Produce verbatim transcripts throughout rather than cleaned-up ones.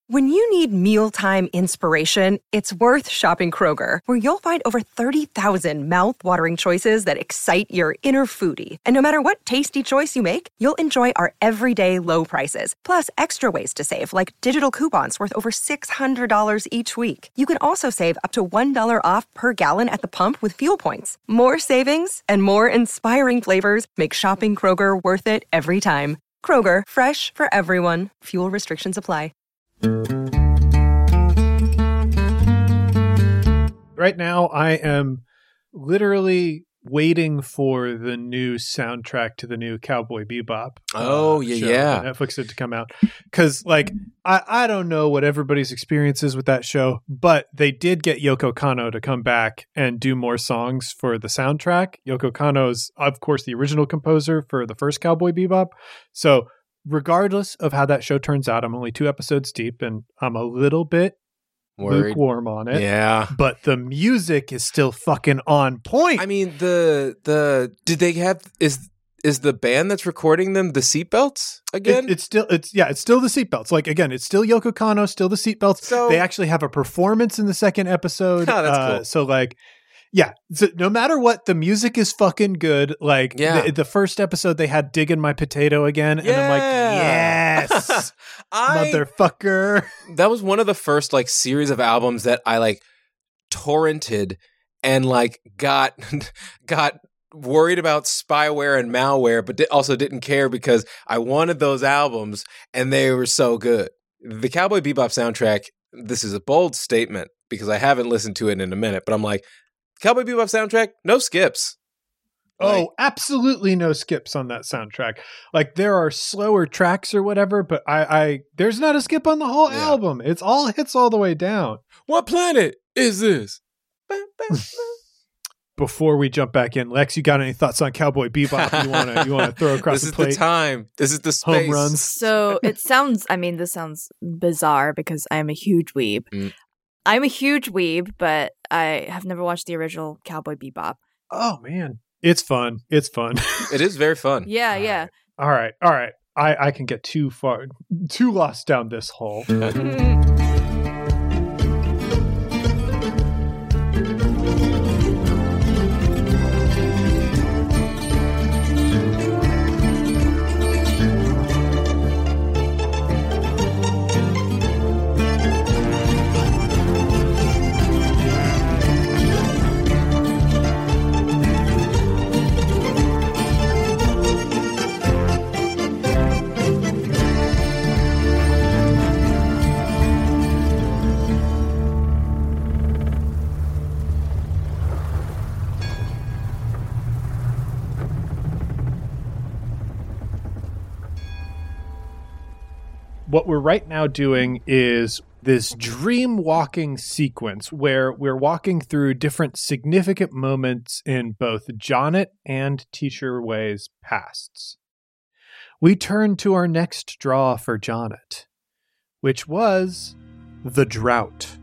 When you need mealtime inspiration, it's worth shopping Kroger, where you'll find over thirty thousand mouth-watering choices that excite your inner foodie. And no matter what tasty choice you make, you'll enjoy our everyday low prices, plus extra ways to save, like digital coupons worth over six hundred dollars each week. You can also save up to one dollar off per gallon at the pump with fuel points. More savings and more inspiring flavors make shopping Kroger worth it every time. Kroger, fresh for everyone. Fuel restrictions apply. Right now, I am literally waiting for the new soundtrack to the new Cowboy Bebop. Oh, uh, yeah, show yeah. that Netflix did to come out. Because, like, I, I don't know what everybody's experience is with that show, but they did get Yoko Kanno to come back and do more songs for the soundtrack. Yoko Kanno is, of course, the original composer for the first Cowboy Bebop. So, regardless of how that show turns out, I'm only two episodes deep and I'm a little bit Worried. lukewarm on it. Yeah. But the music is still fucking on point. I mean, the the did they have is is the band that's recording them the seatbelts again? It, it's still it's yeah, it's still the seatbelts. Like again, it's still Yoko Kanno, still the seatbelts. So- they actually have a performance in the second episode. Oh, that's uh, cool. So like yeah, so no matter what, the music is fucking good. Like Yeah. the, the first episode, they had "Digging My Potato" again, and I'm like, Yeah. yes, I motherfucker. that was one of the first like series of albums that I like torrented and like got got worried about spyware and malware, but di- also didn't care because I wanted those albums and they were so good. The Cowboy Bebop soundtrack, this is a bold statement because I haven't listened to it in a minute, but I'm like, Cowboy Bebop soundtrack, no skips. Like- Oh, absolutely no skips on that soundtrack. Like there are slower tracks or whatever, but I, I there's not a skip on the whole Yeah. album. It's all hits all the way down. What planet is this? Before we jump back in, Lex, you got any thoughts on Cowboy Bebop? You wanna you wanna throw across This the is plate? the time. This is the space. Home runs. So it sounds, I mean, this sounds bizarre because I am a huge weeb. Mm. I'm a huge weeb, but I have never watched the original Cowboy Bebop. Oh man, it's fun. It's fun. It is very fun. Yeah, yeah. all right, all right. I I can get too far, too lost down this hole. What we're right now doing is this dream walking sequence where we're walking through different significant moments in both Jonnet and Teacher Wei's pasts. We turn to our next draw for Jonnet, which was the drought.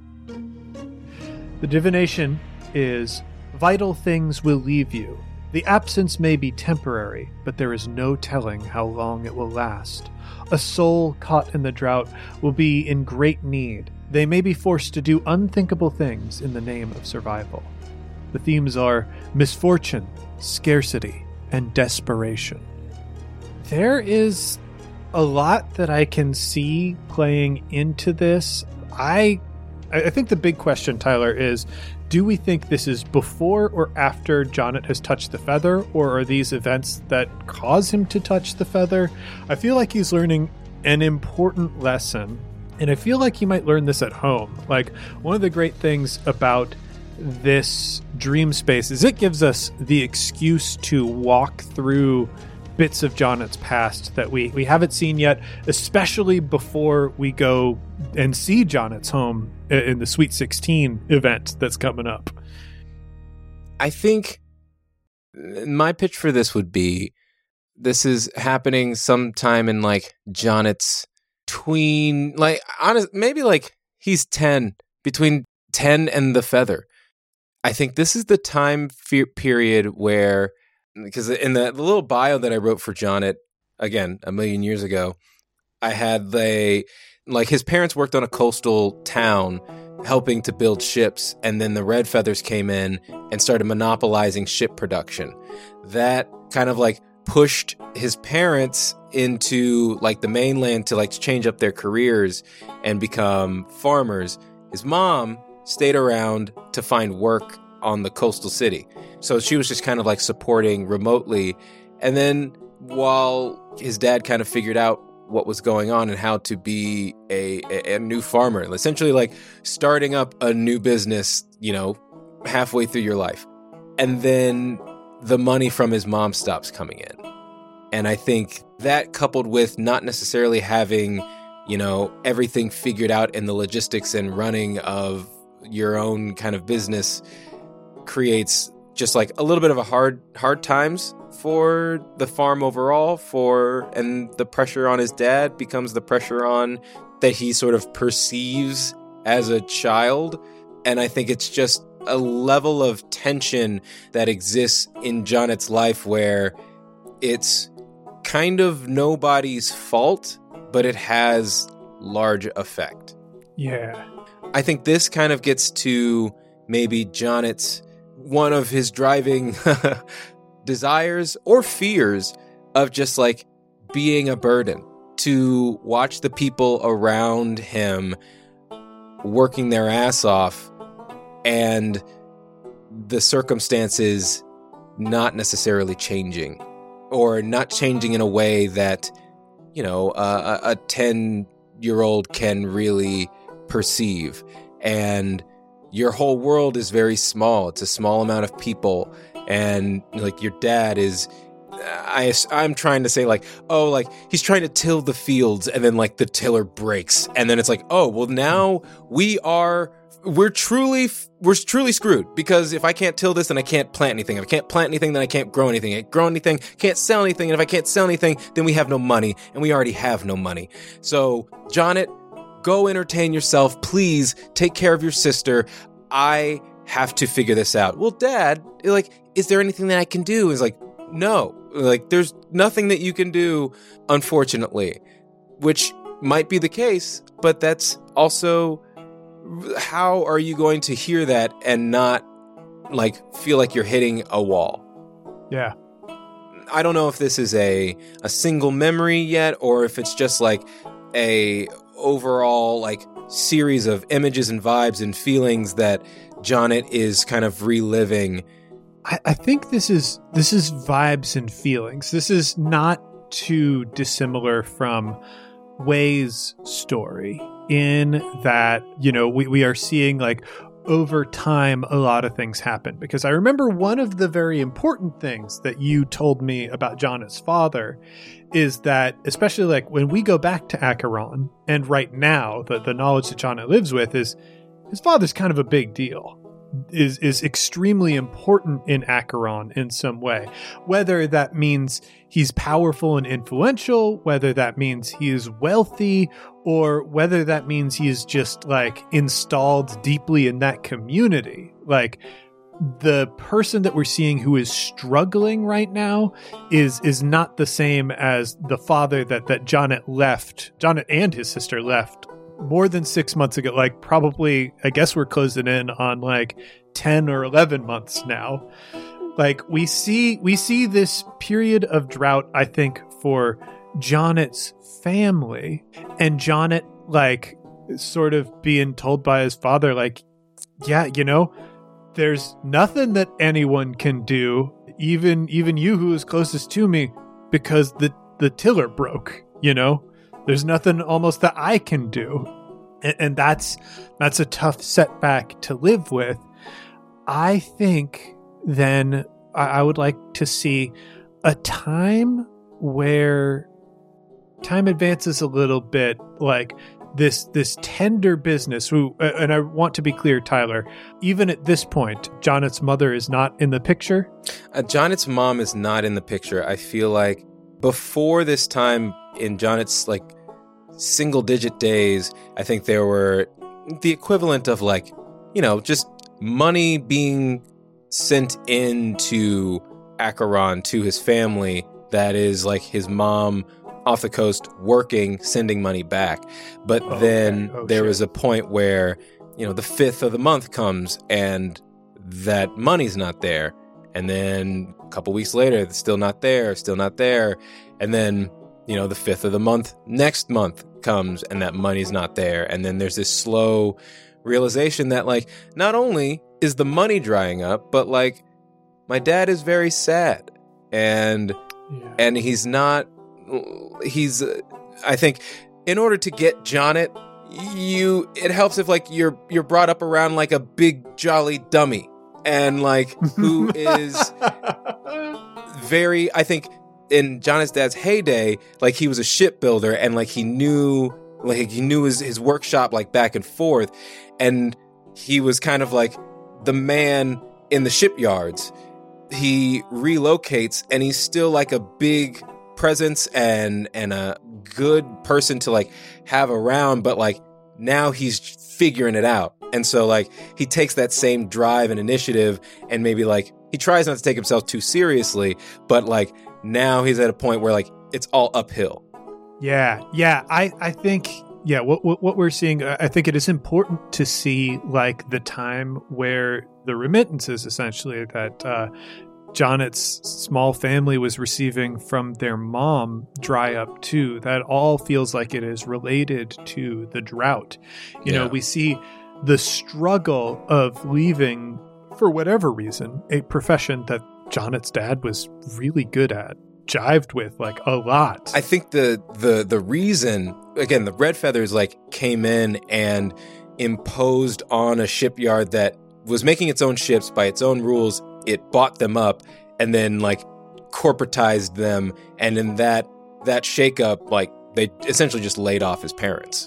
The divination is vital things will leave you. The absence may be temporary, but there is no telling how long it will last. A soul caught in the drought will be in great need. They may be forced to do unthinkable things in the name of survival. The themes are misfortune, scarcity, and desperation. There is a lot that I can see playing into this. I I think the big question, Tyler, is do we think this is before or after Jonnet has touched the feather, or are these events that cause him to touch the feather? I feel like he's learning an important lesson, and I feel like he might learn this at home. Like, one of the great things about this dream space is it gives us the excuse to walk through bits of Jonnet's past that we, we haven't seen yet, especially before we go and see Jonnet's home in the Sweet sixteen event that's coming up. I think my pitch for this would be this is happening sometime in like Jonnet's tween, like honest, maybe like he's ten, between ten and the feather. I think this is the time fe- period where, because in the, the little bio that I wrote for Jonnet, again, a million years ago, I had the, like his parents worked on a coastal town helping to build ships, and then the Red Feathers came in and started monopolizing ship production. That kind of like pushed his parents into like the mainland to like change up their careers and become farmers. His mom stayed around to find work on the coastal city. So she was just kind of like supporting remotely. And then while his dad kind of figured out what was going on and how to be a, a, a new farmer, essentially like starting up a new business, you know, halfway through your life. And then the money from his mom stops coming in. And I think that, coupled with not necessarily having, you know, everything figured out in the logistics and running of your own kind of business, creates just like a little bit of a hard, hard times for the farm overall, for, and the pressure on his dad becomes the pressure on that he sort of perceives as a child. And I think it's just a level of tension that exists in Jonnet's life where it's kind of nobody's fault, but it has large effect. Yeah. I think this kind of gets to maybe Jonnet's, one of his driving desires or fears of just like being a burden, to watch the people around him working their ass off and the circumstances not necessarily changing, or not changing in a way that, you know, uh, a ten-year-old can really perceive. And your whole world is very small. It's a small amount of people. And like your dad is, I, I'm trying to say like, oh, like he's trying to till the fields and then like the tiller breaks. And then it's like, oh, well now we are, we're truly, we're truly screwed, because if I can't till this, then I can't plant anything. If I can't plant anything, then I can't grow anything. I can't grow anything, can't sell anything. And if I can't sell anything, then we have no money, and we already have no money. So Jonnet, go entertain yourself. Please take care of your sister. I have to figure this out. Well, Dad, like, is there anything that I can do? Is like, no, like, there's nothing that you can do, unfortunately, which might be the case, but that's also, how are you going to hear that and not like feel like you're hitting a wall? Yeah. I don't know if this is a, a single memory yet, or if it's just like a overall like series of images and vibes and feelings that Jonnet is kind of reliving. I, I think this is this is vibes and feelings. This is not too dissimilar from Wei's story, in that, you know, we, we are seeing like over time a lot of things happen. Because I remember one of the very important things that you told me about Jonnet's father is that, especially like when we go back to Acheron, and right now the, the knowledge that Jonnet lives with is his father's kind of a big deal. Is is extremely important in Acheron in some way. Whether that means he's powerful and influential, whether that means he is wealthy, or whether that means he's just like installed deeply in that community. Like, the person that we're seeing who is struggling right now is is not the same as the father that that Jonnet left, Jonnet and his sister left more than six months ago. Like, probably, I guess we're closing in on like ten or eleven months now. Like, we see we see this period of drought, I think, for Jonnet's family, and Jonnet like sort of being told by his father, like, yeah, you know, there's nothing that anyone can do, even even you who is closest to me, because the the tiller broke, you know? There's nothing almost that I can do. And, and that's that's a tough setback to live with. I think then I, I would like to see a time where time advances a little bit, like this this tender business. Who, and I want to be clear, Tyler, even at this point, Jonnet's mother is not in the picture. Uh, Jonnet's mom is not in the picture. I feel like before this time in Jonnet's like single digit days, I think there were the equivalent of like, you know, just money being sent into Acheron to his family. That is like his mom off the coast working, sending money back. But Oh, then okay. Oh, there shit. was a point where, you know, the fifth of the month comes and that money's not there. And then a couple weeks later, it's still not there, still not there. And then, you know, the fifth of the month, next month comes and that money's not there. And then there's this slow realization that, like, not only is the money drying up, but, like, my dad is very sad. And, Yeah. and he's not, he's, uh, I think, in order to get Jonnet, you, it helps if, like, you're, you're brought up around, like, a big, jolly dummy. And, like, who is very, I think, in Jonnet's dad's heyday, like, he was a shipbuilder and, like, he knew, like, he knew his, his workshop, like, back and forth. And he was kind of like the man in the shipyards. He relocates and he's still, like, a big presence and, and a good person to, like, have around. But, like, now he's figuring it out. And so, like, he takes that same drive and initiative and maybe, like, he tries not to take himself too seriously, but, like, now he's at a point where, like, it's all uphill. Yeah, yeah. I, I think, yeah, what, what what we're seeing, I think it is important to see, like, the time where the remittances, essentially, that uh, Jonnet's small family was receiving from their mom dry up too. That all feels like it is related to the drought. You Yeah. know, we see the struggle of leaving, for whatever reason, a profession that Jonnet's dad was really good at, jived with, like, a lot. I think the the the reason, again, the Red Feathers, like, came in and imposed on a shipyard that was making its own ships by its own rules. It bought them up and then, like, corporatized them, and in that that shakeup, like, they essentially just laid off his parents.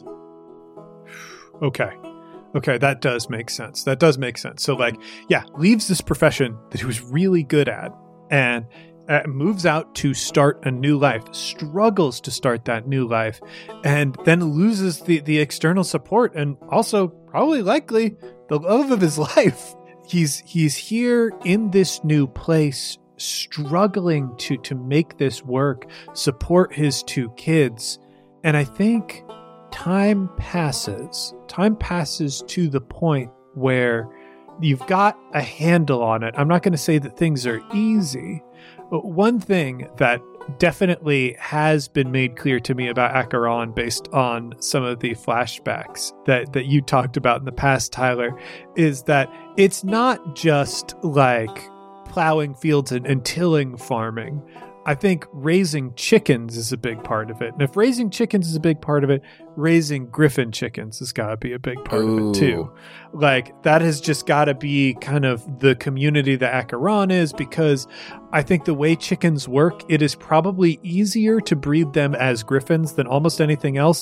Okay. Okay, that does make sense. That does make sense. So, like, yeah, leaves this profession that he was really good at and uh, moves out to start a new life, struggles to start that new life, and then loses the, the external support and also probably likely the love of his life. He's he's here in this new place, struggling to to make this work, support his two kids. And I think time passes. Time passes to the point where you've got a handle on it. I'm not going to say that things are easy, but one thing that definitely has been made clear to me about Acheron based on some of the flashbacks that, that you talked about in the past, Tyler, is that it's not just like plowing fields and, and tilling farming. I think raising chickens is a big part of it. And if raising chickens is a big part of it, raising griffin chickens has got to be a big part Ooh. of it too. Like, that has just got to be kind of the community that Acheron is, because I think the way chickens work, it is probably easier to breed them as griffins than almost anything else.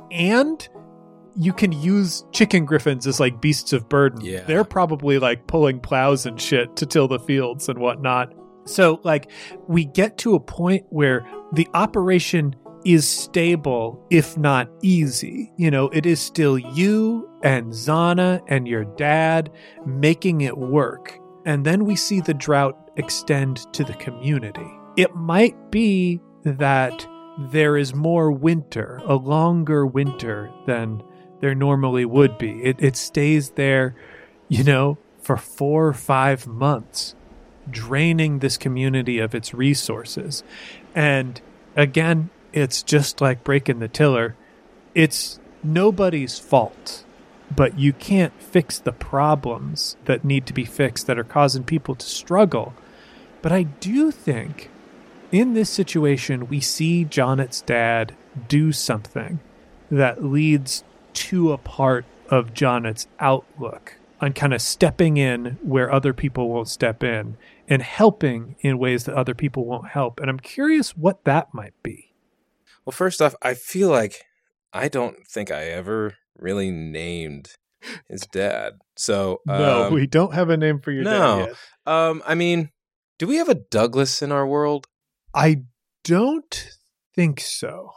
And you can use chicken griffins as, like, beasts of burden. Yeah. They're probably, like, pulling plows and shit to till the fields and whatnot. So, like, we get to a point where the operation is stable, if not easy. You know, it is still you and Zana and your dad making it work. And then we see the drought extend to the community. It might be that there is more winter, a longer winter than there normally would be. It, it stays there, you know, for four or five months. Draining this community of its resources. And again, it's just like breaking the tiller. It's nobody's fault, but you can't fix the problems that need to be fixed that are causing people to struggle. But I do think in this situation, we see Jonnet's dad do something that leads to a part of Jonnet's outlook on kind of stepping in where other people won't step in and helping in ways that other people won't help. And I'm curious what that might be. Well, first off, I feel like I don't think I ever really named his dad. So No, um, we don't have a name for your no. dad yet. Um, I mean, do we have a Douglas in our world? I don't think so.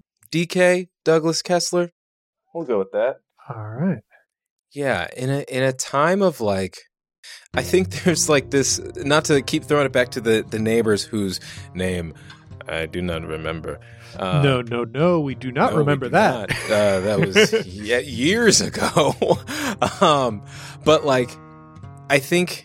D K Douglas Kessler? We'll go with that. All right. Yeah, in a in a time of, like, I think there's, like, this, not to keep throwing it back to the, the neighbors whose name I do not remember. Uh, no, no, no. We do not no, remember do that. Not. Uh, that was y- years ago. um, but like, I think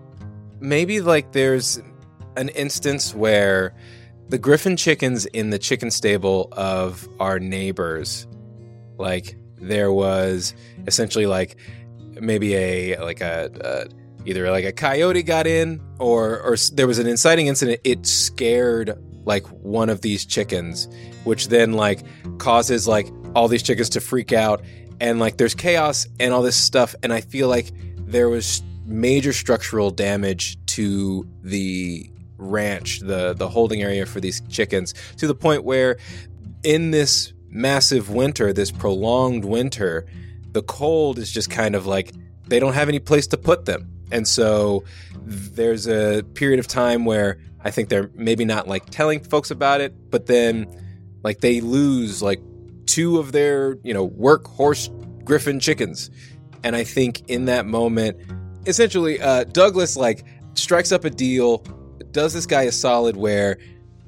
maybe like there's an instance where the Griffin chickens in the chicken stable of our neighbors, like there was essentially like maybe a like a, a either like a coyote got in or or there was an inciting incident. It scared like one of these chickens, which then like causes like all these chickens to freak out, and like there's chaos and all this stuff. And I feel like there was major structural damage to the ranch, the the holding area for these chickens, to the point where in this massive winter, this prolonged winter, the cold is just kind of like they don't have any place to put them. And so there's a period of time where I think they're maybe not like telling folks about it, but then like they lose like two of their, you know, workhorse Griffin chickens. And I think in that moment, essentially uh, Douglas like strikes up a deal, does this guy a solid where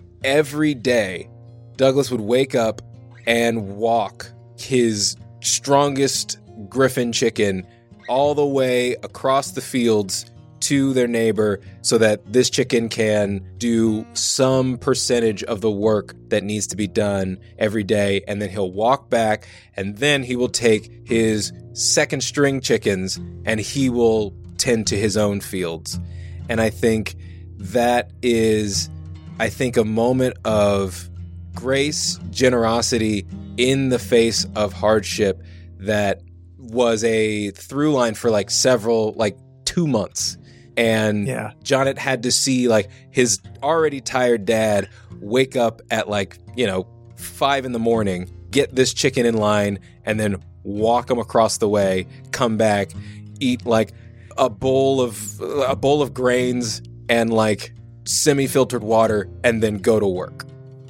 every day Douglas would wake up and walk his strongest Griffin chicken all the way across the fields to their neighbor so that this chicken can do some percentage of the work that needs to be done every day. And then he'll walk back, and then he will take his second string chickens and he will tend to his own fields. And I think that is, I think, a moment of grace, generosity in the face of hardship that was a through line for like several, like two months. And yeah. Jonnet had to see like his already tired dad wake up at like, you know, five in the morning, get this chicken in line, and then walk him across the way, come back, eat like a bowl of a bowl of grains and like semi-filtered water, and then go to work.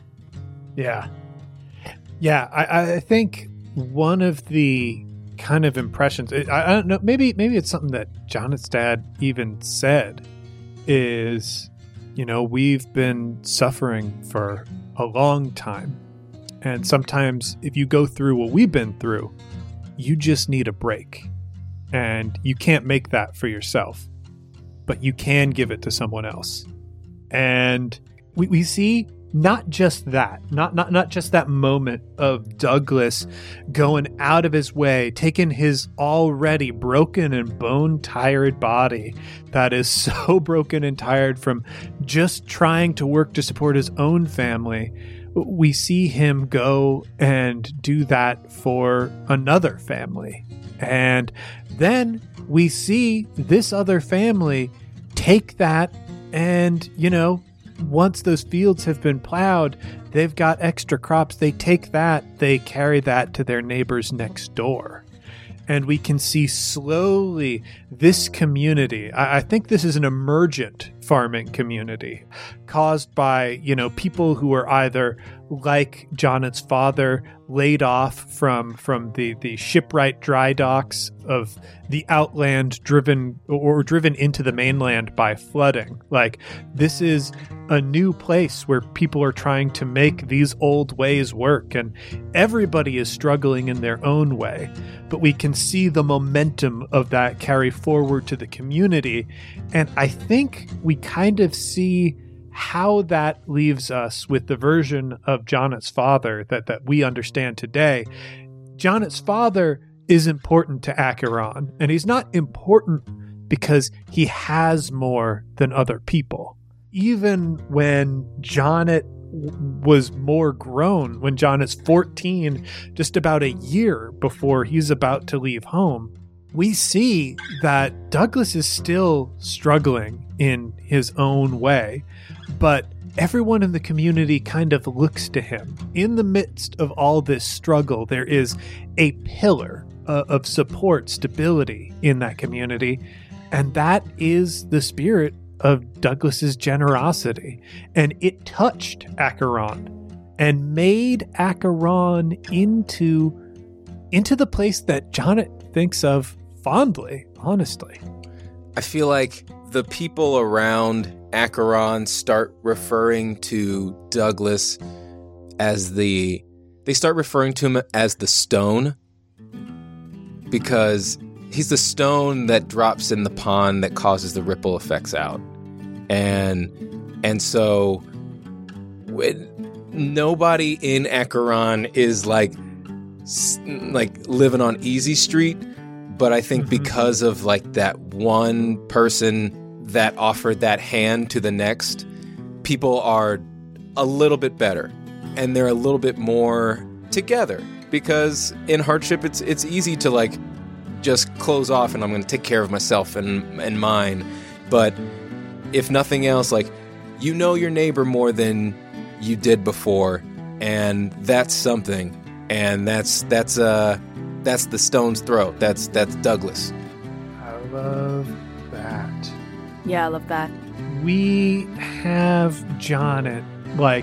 Yeah. Yeah, I, I think one of the kind of impressions, I, I don't know, maybe maybe it's something that Jonnet's dad even said, is, you know, we've been suffering for a long time. And sometimes if you go through what we've been through, you just need a break. And you can't make that for yourself, but you can give it to someone else. And we, we see not just that, not, not, not just that moment of Douglas going out of his way, taking his already broken and bone-tired body that is so broken and tired from just trying to work to support his own family. We see him go and do that for another family. And then we see this other family take that and, you know, once those fields have been plowed, they've got extra crops. They take that, they carry that to their neighbors next door. And we can see slowly this community, I, I think this is an emergent farming community caused by, you know, people who are either like Jonnet's father, laid off from from the, the shipwright dry docks of the outland, driven or driven into the mainland by flooding. Like, this is a new place where people are trying to make these old ways work, and everybody is struggling in their own way. But we can see the momentum of that carry forward to the community, and I think we kind of see how that leaves us with the version of Jonnet's father that, that we understand today. Jonnet's father is important to Acheron, and he's not important because he has more than other people. Even when Jonnet was more grown, when Jonnet's fourteen, just about a year before he's about to leave home, we see that Douglas is still struggling in his own way, but everyone in the community kind of looks to him. In the midst of all this struggle, there is a pillar uh, of support, stability in that community, and that is the spirit of Douglas's generosity. And it touched Acheron and made Acheron into, into the place that Jonnet thinks of fondly, honestly. I feel like the people around Acheron start referring to Douglas as the... They start referring to him as the stone because he's the stone that drops in the pond that causes the ripple effects out. And and so when nobody in Acheron is like like living on easy street, but I think mm-hmm. because of like that one person that offered that hand to the next, people are a little bit better and they're a little bit more together, because in hardship it's it's easy to like just close off and I'm going to take care of myself and and mine. But if nothing else, like, you know your neighbor more than you did before, and that's something. And that's that's uh that's the stone's throw. That's that's Douglas. I love that. Yeah, I love that. We have Jonet, like,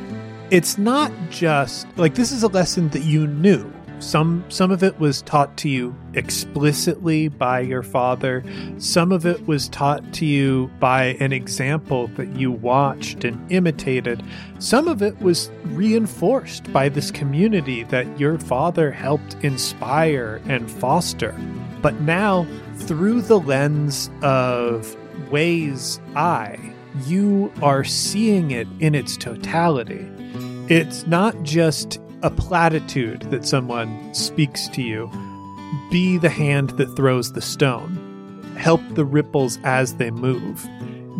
it's not just like, this is a lesson that you knew. Some some of it was taught to you explicitly by your father. Some of it was taught to you by an example that you watched and imitated. Some of it was reinforced by this community that your father helped inspire and foster. But now, through the lens of Wei's eye, you are seeing it in its totality. It's not just a platitude that someone speaks to you. Be the hand that throws the stone. Help the ripples as they move.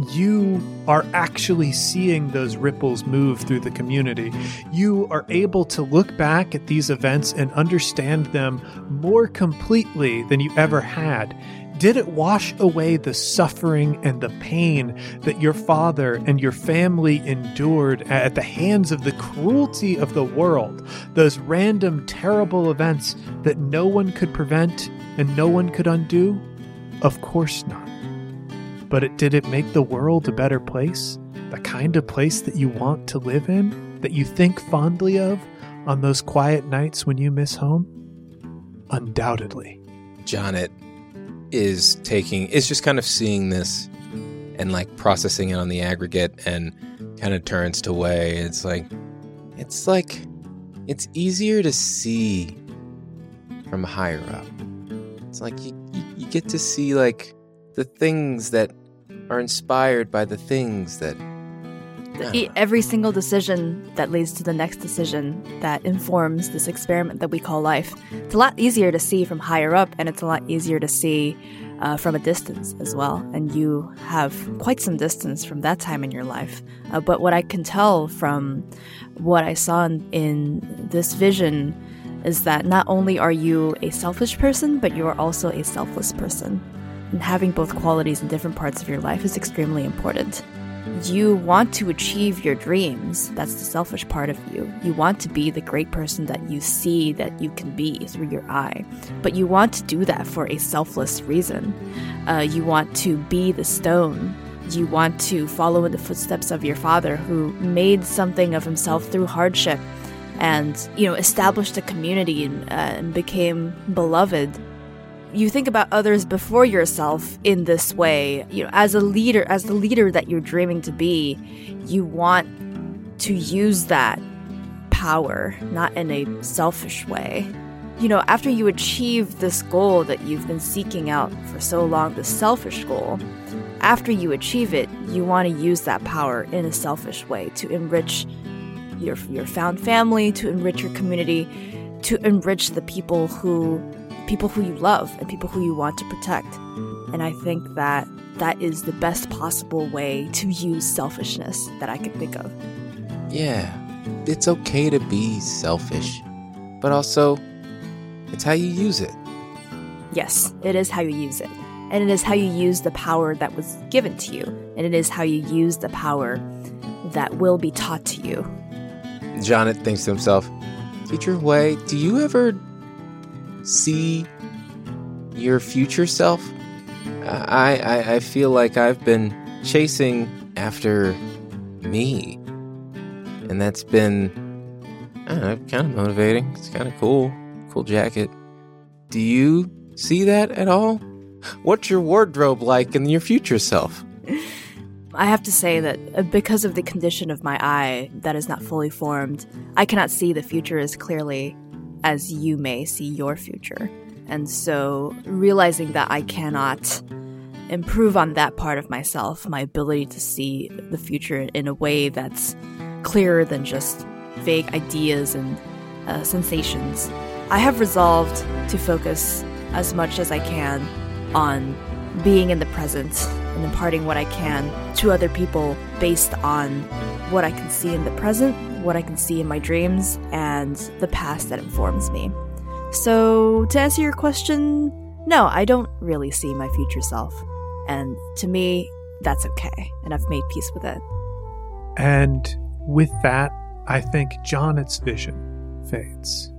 You are actually seeing those ripples move through the community. You are able to look back at these events and understand them more completely than you ever had. Did it wash away the suffering and the pain that your father and your family endured at the hands of the cruelty of the world? Those random, terrible events that no one could prevent and no one could undo? Of course not. But it, did it make the world a better place? The kind of place that you want to live in? That you think fondly of on those quiet nights when you miss home? Undoubtedly. Jonet is taking is just kind of seeing this and like processing it on the aggregate, and kind of turns to Wei. It's like it's like it's easier to see from higher up. It's like you, you, you get to see like the things that are inspired by the things that E- Every single decision that leads to the next decision that informs this experiment that we call life. It's a lot easier to see from higher up, and it's a lot easier to see uh, from a distance as well. And you have quite some distance from that time in your life. Uh, but what I can tell from what I saw in, in this vision is that not only are you a selfish person, but you are also a selfless person. And having both qualities in different parts of your life is extremely important. You want to achieve your dreams. That's the selfish part of you. You want to be the great person that you see that you can be through your eye. But you want to do that for a selfless reason. Uh, you want to be the stone. You want to follow in the footsteps of your father, who made something of himself through hardship and, you know, established a community and, uh, and became beloved. You think about others before yourself in this way. You know, as a leader, as the leader that you're dreaming to be, you want to use that power, not in a selfish way. You know, after you achieve this goal that you've been seeking out for so long, the selfish goal, after you achieve it, you want to use that power in a selfish way to enrich your your found family, to enrich your community, to enrich the people who people who you love and people who you want to protect. And I think that that is the best possible way to use selfishness that I can think of. Yeah, it's okay to be selfish, but also it's how you use it. Yes, it is how you use it. And it is how you use the power that was given to you. And it is how you use the power that will be taught to you. Jonet thinks to himself, Teacher Wei, do you ever see your future self? I, I I feel like I've been chasing after me, and that's been, I don't know, kind of motivating. It's kind of cool, cool jacket. Do you see that at all? What's your wardrobe like in your future self? I have to say that because of the condition of my eye that is not fully formed, I cannot see the future as clearly as you may see your future. And so realizing that I cannot improve on that part of myself, my ability to see the future in a way that's clearer than just vague ideas and uh, sensations, I have resolved to focus as much as I can on being in the present and imparting what I can to other people based on what I can see in the present, what I can see in my dreams, and the past that informs me. So, to answer your question, no, I don't really see my future self. And to me, that's okay, and I've made peace with it. And with that, I think Jonet's vision fades.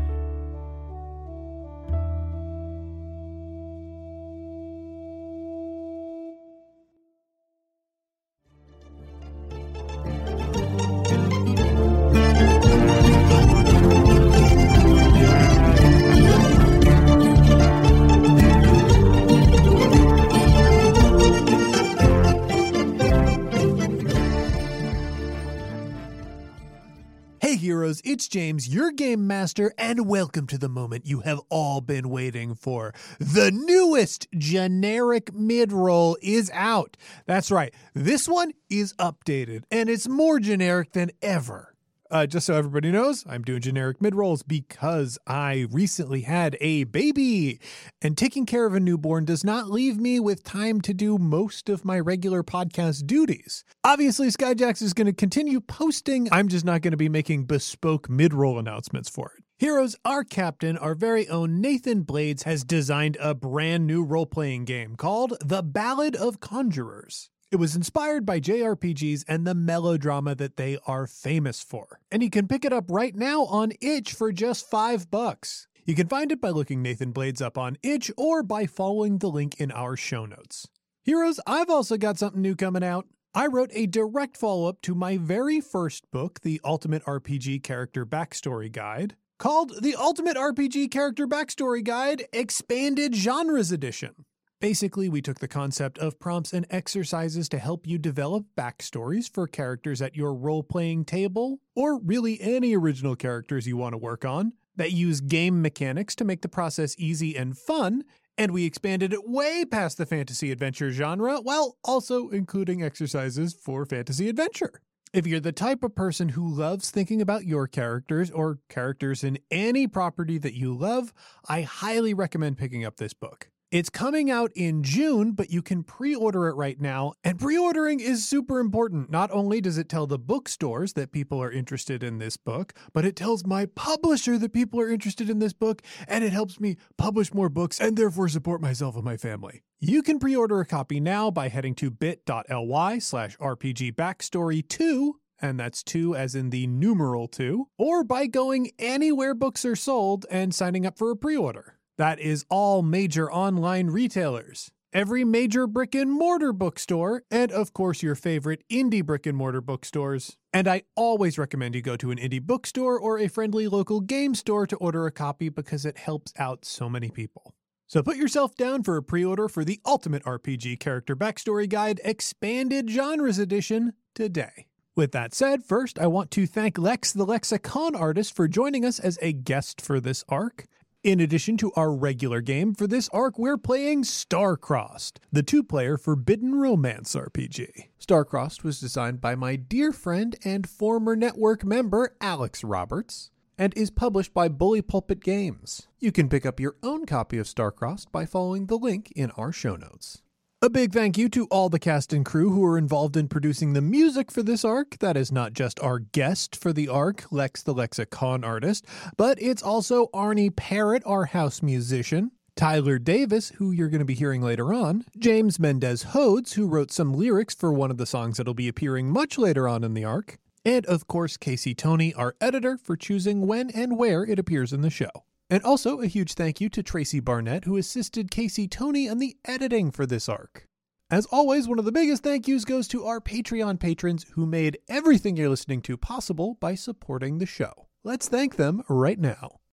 Heroes, it's James, your game master, and welcome to the moment you have all been waiting for. The newest generic mid-roll is out. That's right, this one is updated, and it's more generic than ever. Uh, just so everybody knows, I'm doing generic mid-rolls because I recently had a baby, and taking care of a newborn does not leave me with time to do most of my regular podcast duties. Obviously, Skyjacks is going to continue posting. I'm just not going to be making bespoke mid-roll announcements for it. Heroes, our captain, our very own Nathan Blades, has designed a brand new role-playing game called The Ballad of Conjurers. It was inspired by J R P Gs and the melodrama that they are famous for. And you can pick it up right now on itch for just five bucks. You can find it by looking Nathan Blades up on itch or by following the link in our show notes. Heroes, I've also got something new coming out. I wrote a direct follow-up to my very first book, The Ultimate R P G Character Backstory Guide, called The Ultimate R P G Character Backstory Guide Expanded Genres Edition. Basically, we took the concept of prompts and exercises to help you develop backstories for characters at your role-playing table, or really any original characters you want to work on, that use game mechanics to make the process easy and fun, and we expanded it way past the fantasy adventure genre, while also including exercises for fantasy adventure. If you're the type of person who loves thinking about your characters, or characters in any property that you love, I highly recommend picking up this book. It's coming out in June, but you can pre-order it right now, and pre-ordering is super important. Not only does it tell the bookstores that people are interested in this book, but it tells my publisher that people are interested in this book, and it helps me publish more books and therefore support myself and my family. You can pre-order a copy now by heading to bit.ly slash rpgbackstory2, and that's two as in the numeral two, or by going anywhere books are sold and signing up for a pre-order. That is all major online retailers, every major brick and mortar bookstore, and of course your favorite indie brick and mortar bookstores. And I always recommend you go to an indie bookstore or a friendly local game store to order a copy because it helps out so many people. So put yourself down for a pre-order for the Ultimate R P G Character Backstory Guide Expanded Genres Edition today. With that said, first I want to thank Lex the Lexicon Artist for joining us as a guest for this arc. In addition to our regular game, for this arc we're playing Starcrossed, the two-player Forbidden Romance R P G. Starcrossed was designed by my dear friend and former network member Alex Roberts, and is published by Bully Pulpit Games. You can pick up your own copy of Starcrossed by following the link in our show notes. A big thank you to all the cast and crew who are involved in producing the music for this arc. That is not just our guest for the arc, Lex the Lexicon Artist, but it's also Arnie Parrott, our house musician, Tyler Davis, who you're going to be hearing later on, James Mendez-Hodes, who wrote some lyrics for one of the songs that'll be appearing much later on in the arc, and of course Casey Toney, our editor, for choosing when and where it appears in the show. And also a huge thank you to Tracy Barnett, who assisted Casey Toney in the editing for this arc. As always, one of the biggest thank yous goes to our Patreon patrons who made everything you're listening to possible by supporting the show. Let's thank them right now.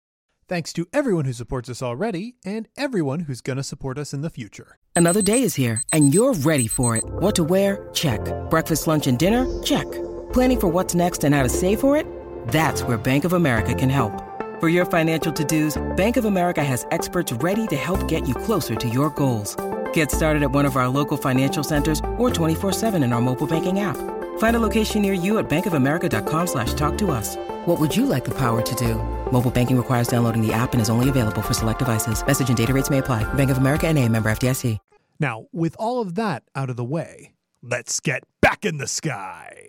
Thanks to everyone who supports us already and everyone who's going to support us in the future. Another day is here, and you're ready for it. What to wear? Check. Breakfast, lunch, and dinner? Check. Planning for what's next and how to save for it? That's where Bank of America can help. For your financial to-dos, Bank of America has experts ready to help get you closer to your goals. Get started at one of our local financial centers or twenty-four seven in our mobile banking app. Find a location near you at bankofamerica.com slash talk to us. What would you like the power to do? Mobile banking requires downloading the app and is only available for select devices. Message and data rates may apply. Bank of America N A, member F D I C. Now, with all of that out of the way, let's get back in the sky.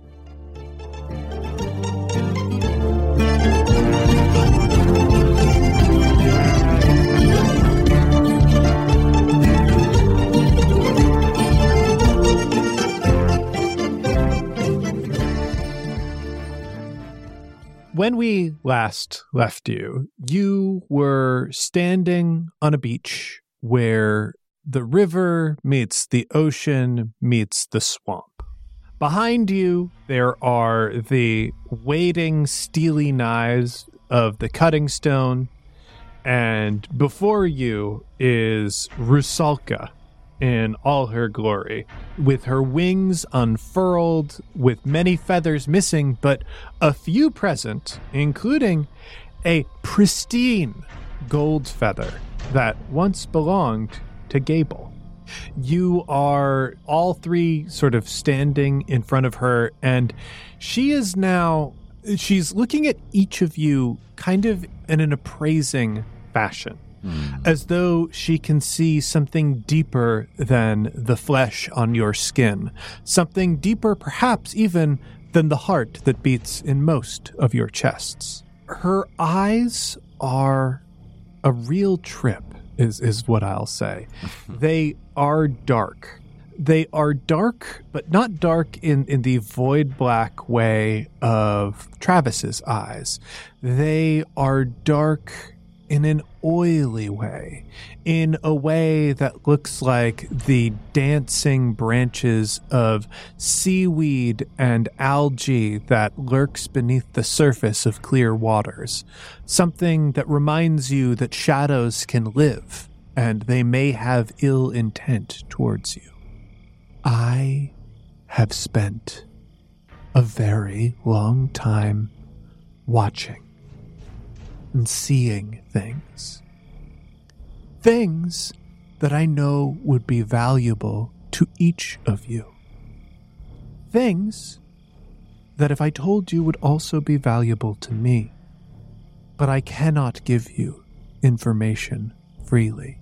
When we last left you, you were standing on a beach where the river meets the ocean meets the swamp. Behind you, there are the waiting steely knives of the cutting stone, and before you is Rusalka in all her glory, with her wings unfurled, with many feathers missing, but a few present, including a pristine gold feather that once belonged to Gable. You are all three sort of standing in front of her, and she is now, she's looking at each of you kind of in an appraising fashion. Mm. As though she can see something deeper than the flesh on your skin, something deeper perhaps even than the heart that beats in most of your chests. Her eyes are a real trip, is, is what I'll say. They are dark. They are dark, but not dark in, in the void black way of Travis's eyes. They are dark in an oily way, in a way that looks like the dancing branches of seaweed and algae that lurks beneath the surface of clear waters. Something that reminds you that shadows can live, and they may have ill intent towards you. I have spent a very long time watching and seeing things. Things that I know would be valuable to each of you. Things that if I told you would also be valuable to me. But I cannot give you information freely.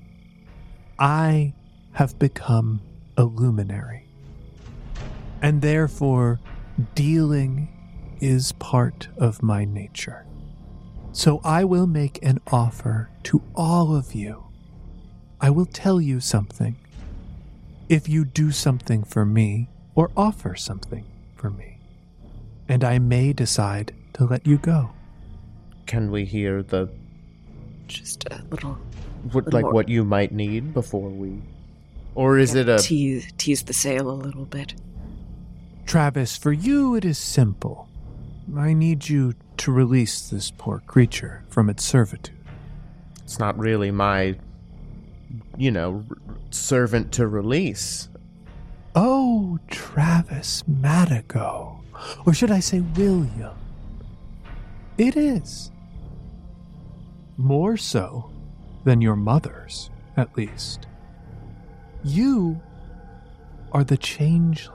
I have become a luminary. And therefore, dealing is part of my nature. So I will make an offer to all of you. I will tell you something. If you do something for me, or offer something for me, and I may decide to let you go. Can we hear the... Just a little... What, little like more. What you might need before we... Or is yeah, it a... Tease, tease the sail a little bit. Travis, for you it is simple. I need you to release this poor creature from its servitude. It's not really my, you know, servant to release. Oh, Travis Madigo. Or should I say William? It is. More so than your mother's, at least. You are the changeling.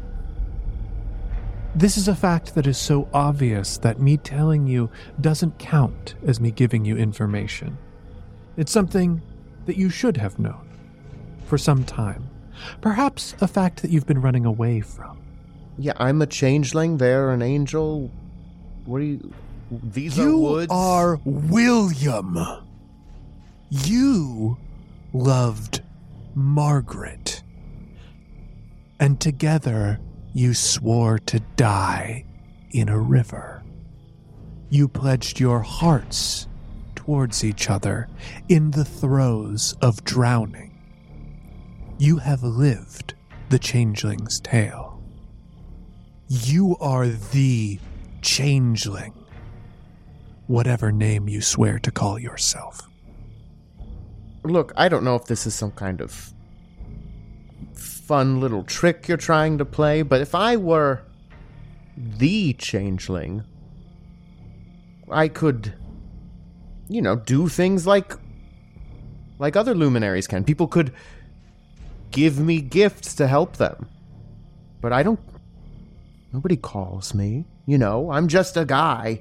This is a fact that is so obvious that me telling you doesn't count as me giving you information. It's something that you should have known for some time. Perhaps a fact that you've been running away from. Yeah, I'm a changeling. They're an angel. What are you... These you are woods? You are William. You loved Margaret. And together... you swore to die in a river. You pledged your hearts towards each other in the throes of drowning. You have lived the changeling's tale. You are the changeling. whatever name you swear to call yourself. Look, I don't know if this is some kind of fun little trick you're trying to play, but if I were the changeling, I could, you know, do things like like other luminaries can. People could give me gifts to help them. But I don't... Nobody calls me. You know, I'm just a guy.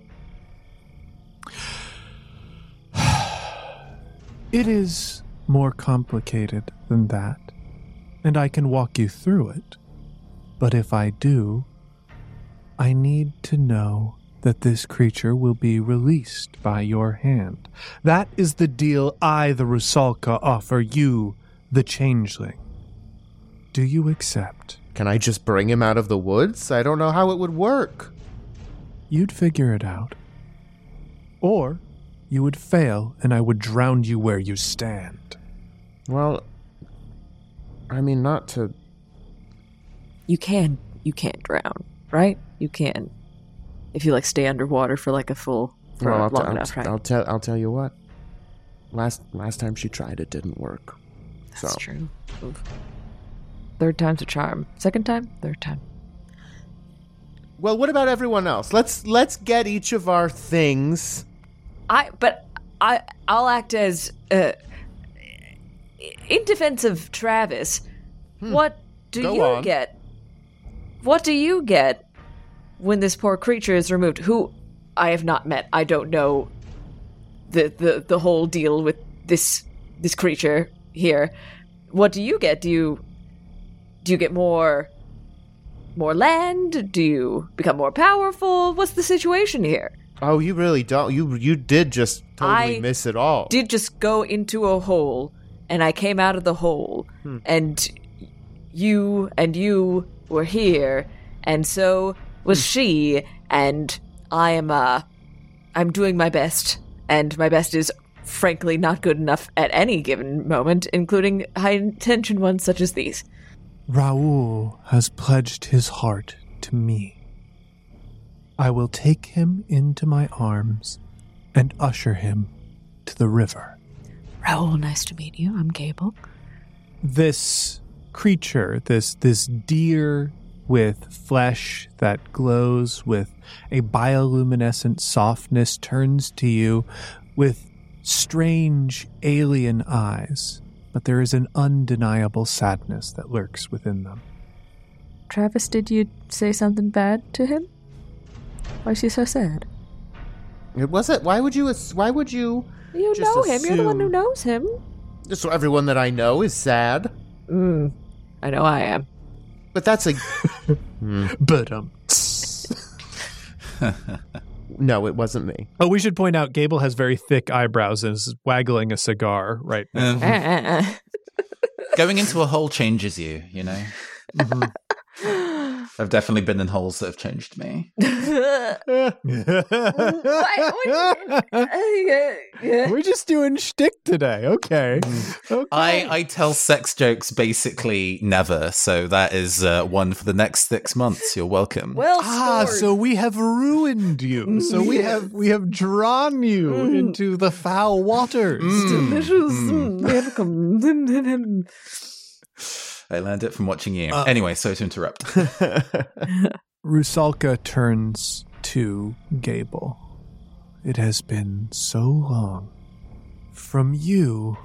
It is more complicated than that, and I can walk you through it. But if I do, I need to know that this creature will be released by your hand. That is the deal I, the Rusalka, offer you, the changeling. Do you accept? Can I just bring him out of the woods? I don't know how it would work. You'd figure it out. Or you would fail, and I would drown you where you stand. Well, I mean, not to... You can, you can't drown, right? You can. If you, like, stay underwater for, like, a full... For well, I'll, long t- enough, I'll, right? t- I'll, tell, I'll tell you what. Last last time she tried, it didn't work. That's so. true. Oof. Third time's a charm. Second time? Third time. Well, what about everyone else? Let's let's get each of our things. I, but I, I'll act as, uh, in defense of Travis. Hmm. What do Go you on. get? What do you get when this poor creature is removed? Who I have not met. I don't know the, the, the whole deal with this, this creature here. What do you get? Do you, do you get more, more land? Do you become more powerful? What's the situation here? Oh, you really don't. You you did just totally I miss it all. Did just go into a hole, and I came out of the hole, hmm. and you and you were here, and so was hmm. she, and I am, uh, I'm doing my best, and my best is frankly not good enough at any given moment, including high-intention ones such as these. Raoul has pledged his heart to me. I will take him into my arms and usher him to the river. Raoul, nice to meet you. I'm Gable. This creature, this this deer with flesh that glows with a bioluminescent softness, turns to you with strange alien eyes, but there is an undeniable sadness that lurks within them. Travis, did you say something bad to him? Why is he so sad? It wasn't. Why would you? Why would you? You just know him. assume, You're the one who knows him. So everyone that I know is sad. Mm, I know I am. But that's a. mm. But um. No, it wasn't me. Oh, we should point out Gable has very thick eyebrows and is waggling a cigar right now. Um, going into a hole changes you, you know? Mm-hmm. I've definitely been in holes that have changed me. We're just doing shtick today. Okay. okay. I, I tell sex jokes basically never, so that is uh, one for the next six months. You're welcome. Well ah, stored. so we have ruined you. So we have we have drawn you mm. into the foul waters. Mm. Delicious. Mm. I learned it from watching you. Uh, anyway, sorry to interrupt. Rusalka turns to Gable. It has been so long. From you...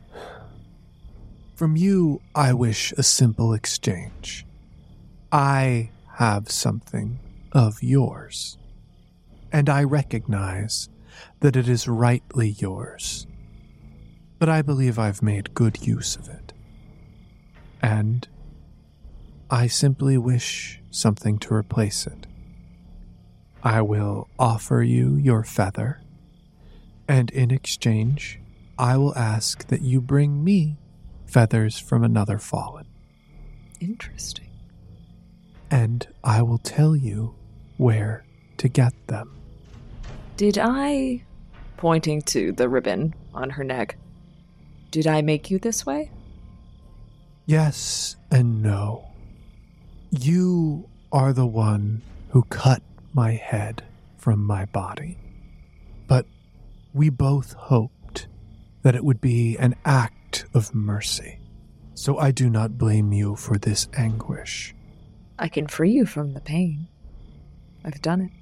From you, I wish a simple exchange. I have something of yours. And I recognize that it is rightly yours. But I believe I've made good use of it. And I simply wish something to replace it. I will offer you your feather, and in exchange, I will ask that you bring me feathers from another fallen. Interesting. And I will tell you where to get them. Did I, pointing to the ribbon on her neck, did I make you this way? Yes and no. You are the one who cut my head from my body. But We both hoped that it would be an act of mercy. So I do not blame you for this anguish. I can free you from the pain. I've done it.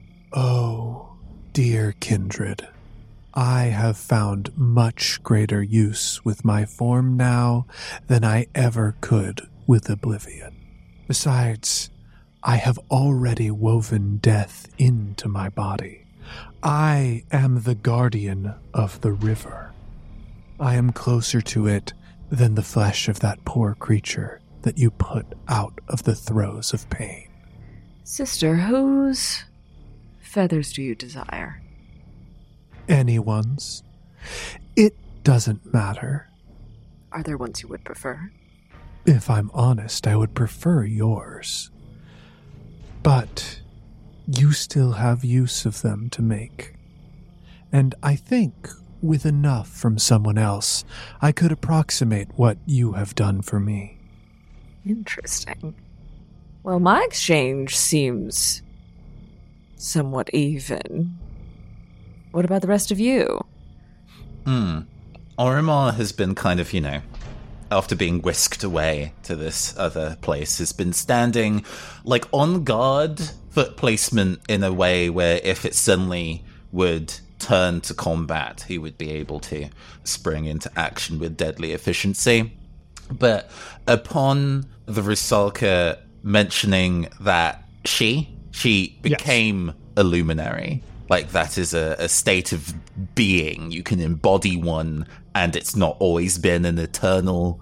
Oh, dear kindred, I have found much greater use with my form now than I ever could with oblivion. Besides, I have already woven death into my body. I am the guardian of the river. I am closer to it than the flesh of that poor creature that you put out of the throes of pain. Sister, whose feathers do you desire? Anyone's. It doesn't matter. Are there ones you would prefer? If I'm honest, I would prefer yours. But you still have use of them to make. And I think with enough from someone else, I could approximate what you have done for me. Interesting. Well, my exchange seems somewhat even. What about the rest of you? Hmm. Oromar has been kind of, you know, after being whisked away to this other place, has been standing, like, on guard, foot placement in a way where if it suddenly would turn to combat, he would be able to spring into action with deadly efficiency. But upon the Rusalka mentioning that she, she became yes. a luminary, like that is a, a state of being. You can embody one, and it's not always been an eternal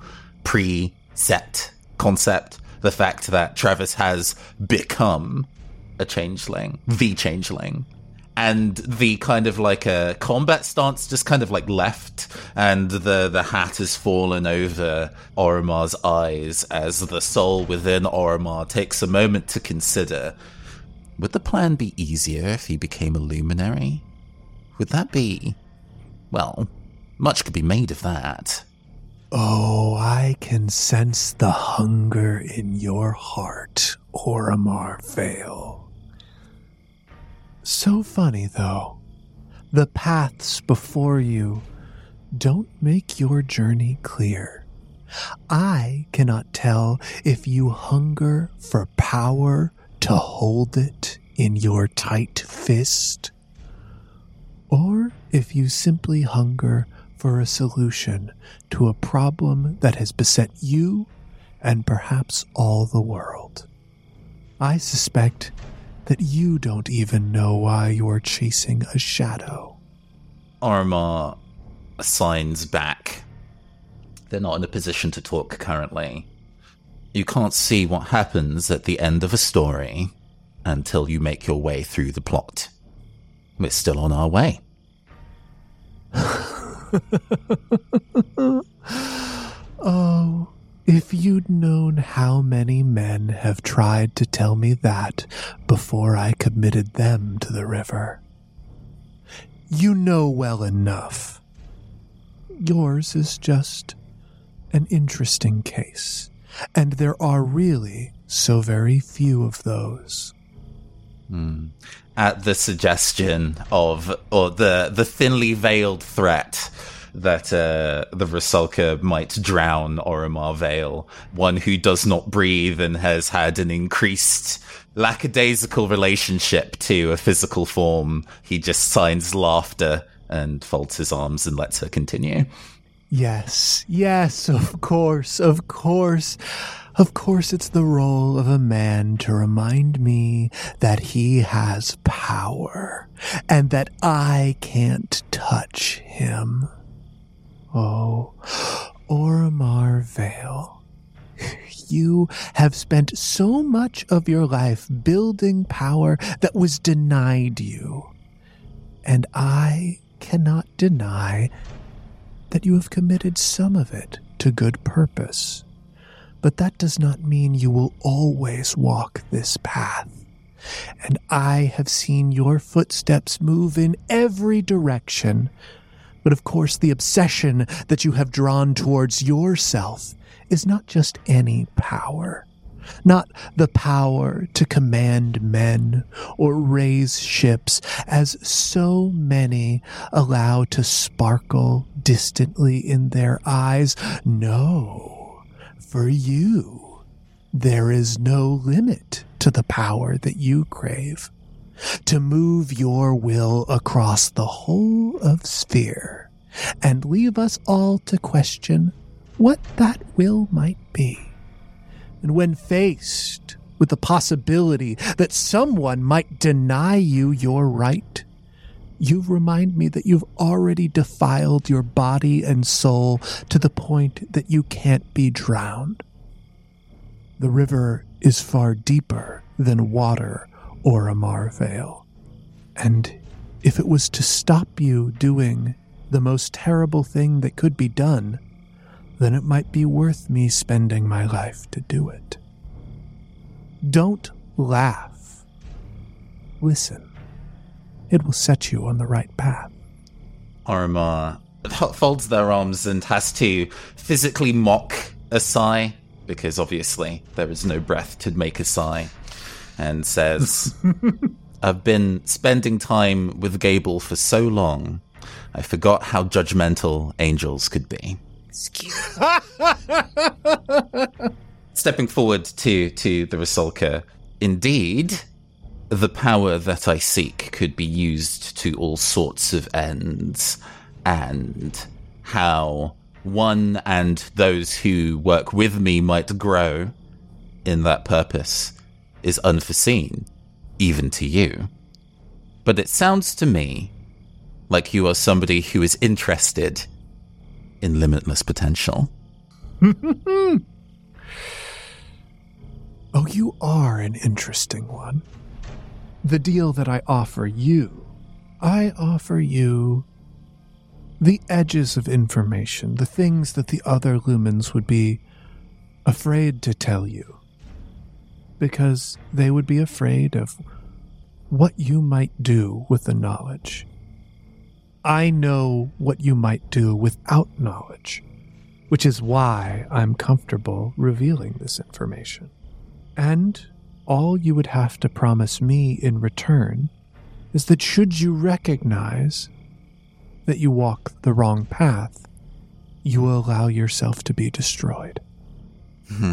preset concept. The fact that Travis has become a changeling, the changeling, and the kind of like a combat stance just kind of like left, and the, the hat has fallen over Oromar's eyes as the soul within Oromar takes a moment to consider, would the plan be easier if he became a luminary? Would that be, well, much could be made of that. Oh, I can sense the hunger in your heart, Oromar Vale. So funny, though. The paths before you don't make your journey clear. I cannot tell if you hunger for power to hold it in your tight fist, or if you simply hunger for a solution to a problem that has beset you and perhaps all the world. I suspect that you don't even know why you're chasing a shadow. Oromar signs back. They're not in a position to talk currently. You can't see what happens at the end of a story until you make your way through the plot. We're still on our way. Oh, if you'd known how many men have tried to tell me that before I committed them to the river. You know well enough. Yours is just an interesting case, and there are really so very few of those. Hmm. At the suggestion of, or the, the thinly veiled threat that uh, the Rusalka might drown Oromar Vale, one who does not breathe and has had an increased lackadaisical relationship to a physical form, he just signs laughter and folds his arms and lets her continue. Yes, yes, of course, of course. Of course it's the role of a man to remind me that he has power and that I can't touch him. Oh, Oromar Vale, you have spent so much of your life building power that was denied you, and I cannot deny that you have committed some of it to good purpose. But that does not mean you will always walk this path. And I have seen your footsteps move in every direction. But of course, the obsession that you have drawn towards yourself is not just any power, not the power to command men or raise ships, as so many allow to sparkle distantly in their eyes. No, for you, there is no limit to the power that you crave, to move your will across the whole of sphere and leave us all to question what that will might be. And when faced with the possibility that someone might deny you your right, you remind me that you've already defiled your body and soul to the point that you can't be drowned. The river is far deeper than water or Amar Vale. And if it was to stop you doing the most terrible thing that could be done, then it might be worth me spending my life to do it. Don't laugh. Listen. It will set you on the right path. Oromar folds their arms and has to physically mock a sigh, because obviously there is no breath to make a sigh, and says, I've been spending time with Gable for so long, I forgot how judgmental angels could be. Excuse Stepping forward to, to the Rusalka, indeed, the power that I seek could be used to all sorts of ends, and how one and those who work with me might grow in that purpose is unforeseen, even to you. But it sounds to me like you are somebody who is interested in limitless potential. Oh, you are an interesting one. The deal that I offer you, I offer you the edges of information, the things that the other lumens would be afraid to tell you, because they would be afraid of what you might do with the knowledge. I know what you might do without knowledge, which is why I'm comfortable revealing this information. And all you would have to promise me in return is that should you recognize that you walk the wrong path, you will allow yourself to be destroyed. Hmm.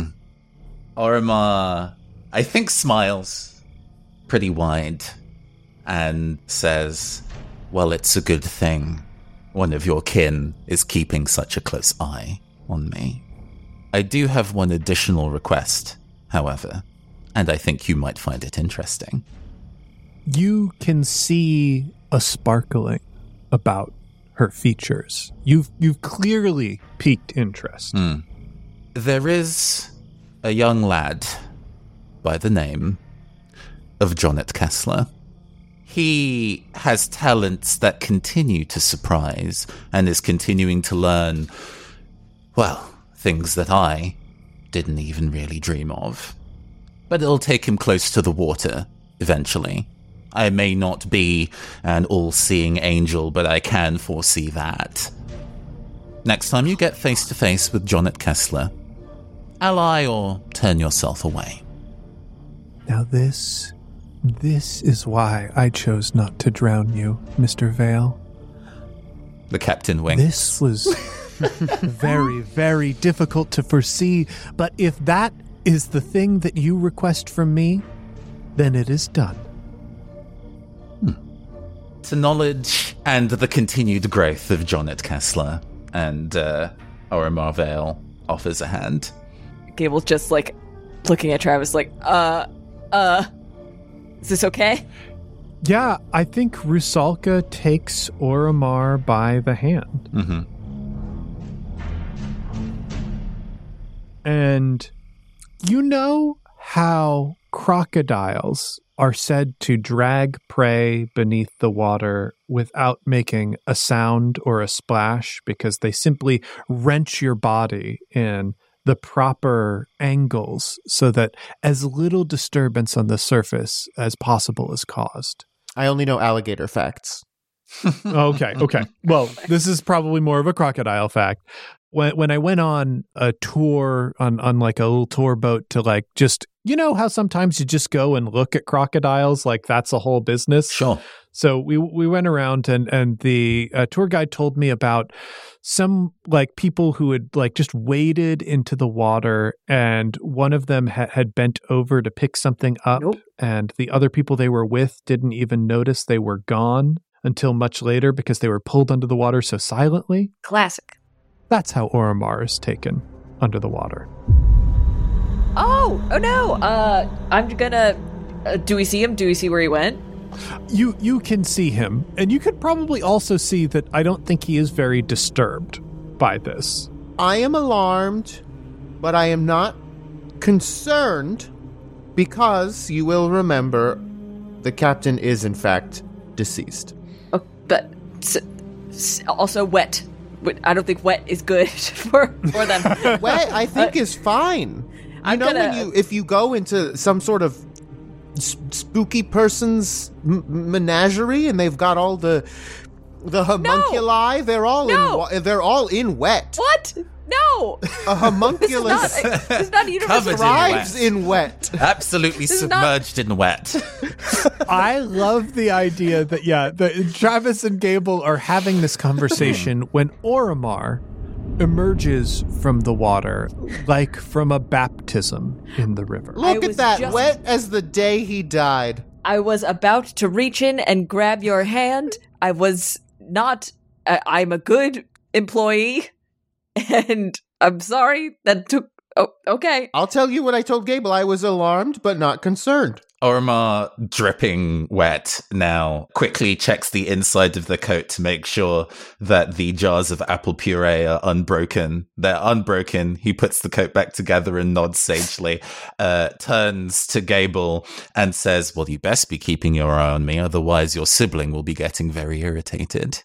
Oromar, I think, smiles pretty wide and says, well, it's a good thing one of your kin is keeping such a close eye on me. I do have one additional request, however, and I think you might find it interesting. You can see a sparkling about her features. You've you've clearly piqued interest. Mm. There is a young lad by the name of Jonnet Kessler. He has talents that continue to surprise and is continuing to learn, well, things that I didn't even really dream of. But it'll take him close to the water eventually. I may not be an all-seeing angel, but I can foresee that. Next time you get face-to-face with Jonnet Kessler, ally or turn yourself away. Now this, this is why I chose not to drown you, Mister Vale. The captain winks. This was very, very difficult to foresee, but if that is the thing that you request from me, then it is done. Hmm. To knowledge and the continued growth of Jonnet Kessler, and uh, Oromar Vale offers a hand. Gable's just like looking at Travis like, uh, uh, is this okay? Yeah, I think Rusalka takes Oromar by the hand. Mm-hmm. And you know how crocodiles are said to drag prey beneath the water without making a sound or a splash because they simply wrench your body in the proper angles so that as little disturbance on the surface as possible is caused. I only know alligator facts. Okay, okay. Well, this is probably more of a crocodile fact. When when I went on a tour on, on like a little tour boat to like just, you know how sometimes you just go and look at crocodiles, like that's a whole business? Sure. So we we went around and and the uh, tour guide told me about some like people who had like just waded into the water, and one of them ha- had bent over to pick something up, Nope. and the other people they were with didn't even notice they were gone until much later because they were pulled under the water so silently. Classic. That's how Oromar is taken under the water. Oh, oh no. Uh, I'm gonna. Uh, do we see him? Do we see where he went? You you can see him, and you could probably also see that I don't think he is very disturbed by this. I am alarmed, but I am not concerned because you will remember the captain is in fact deceased. Oh, but s- s- also wet. But I don't think wet is good for for them. Wet, I think, is fine. You I'm know, gonna- when you if you go into some sort of s- spooky person's m- menagerie and they've got all the the homunculi, they're all No. in wa- they're all in wet. What? No. A homunculus Not, it's not universal. Covered in thrives wet. in wet. Absolutely is not- submerged in wet. I love the idea that, yeah, that Travis and Gable are having this conversation when Oromar emerges from the water like from a baptism in the river. Look I at was that, just- wet as the day he died. I was about to reach in and grab your hand. I was not. I, I'm a good employee, and I'm sorry that took. Oh, okay. I'll tell you what I told Gable. I was alarmed, but not concerned. Oromar, dripping wet now, quickly checks the inside of the coat to make sure that the jars of apple puree are unbroken. They're unbroken. He puts the coat back together and nods sagely, uh, turns to Gable and says, well, you best be keeping your eye on me, otherwise your sibling will be getting very irritated.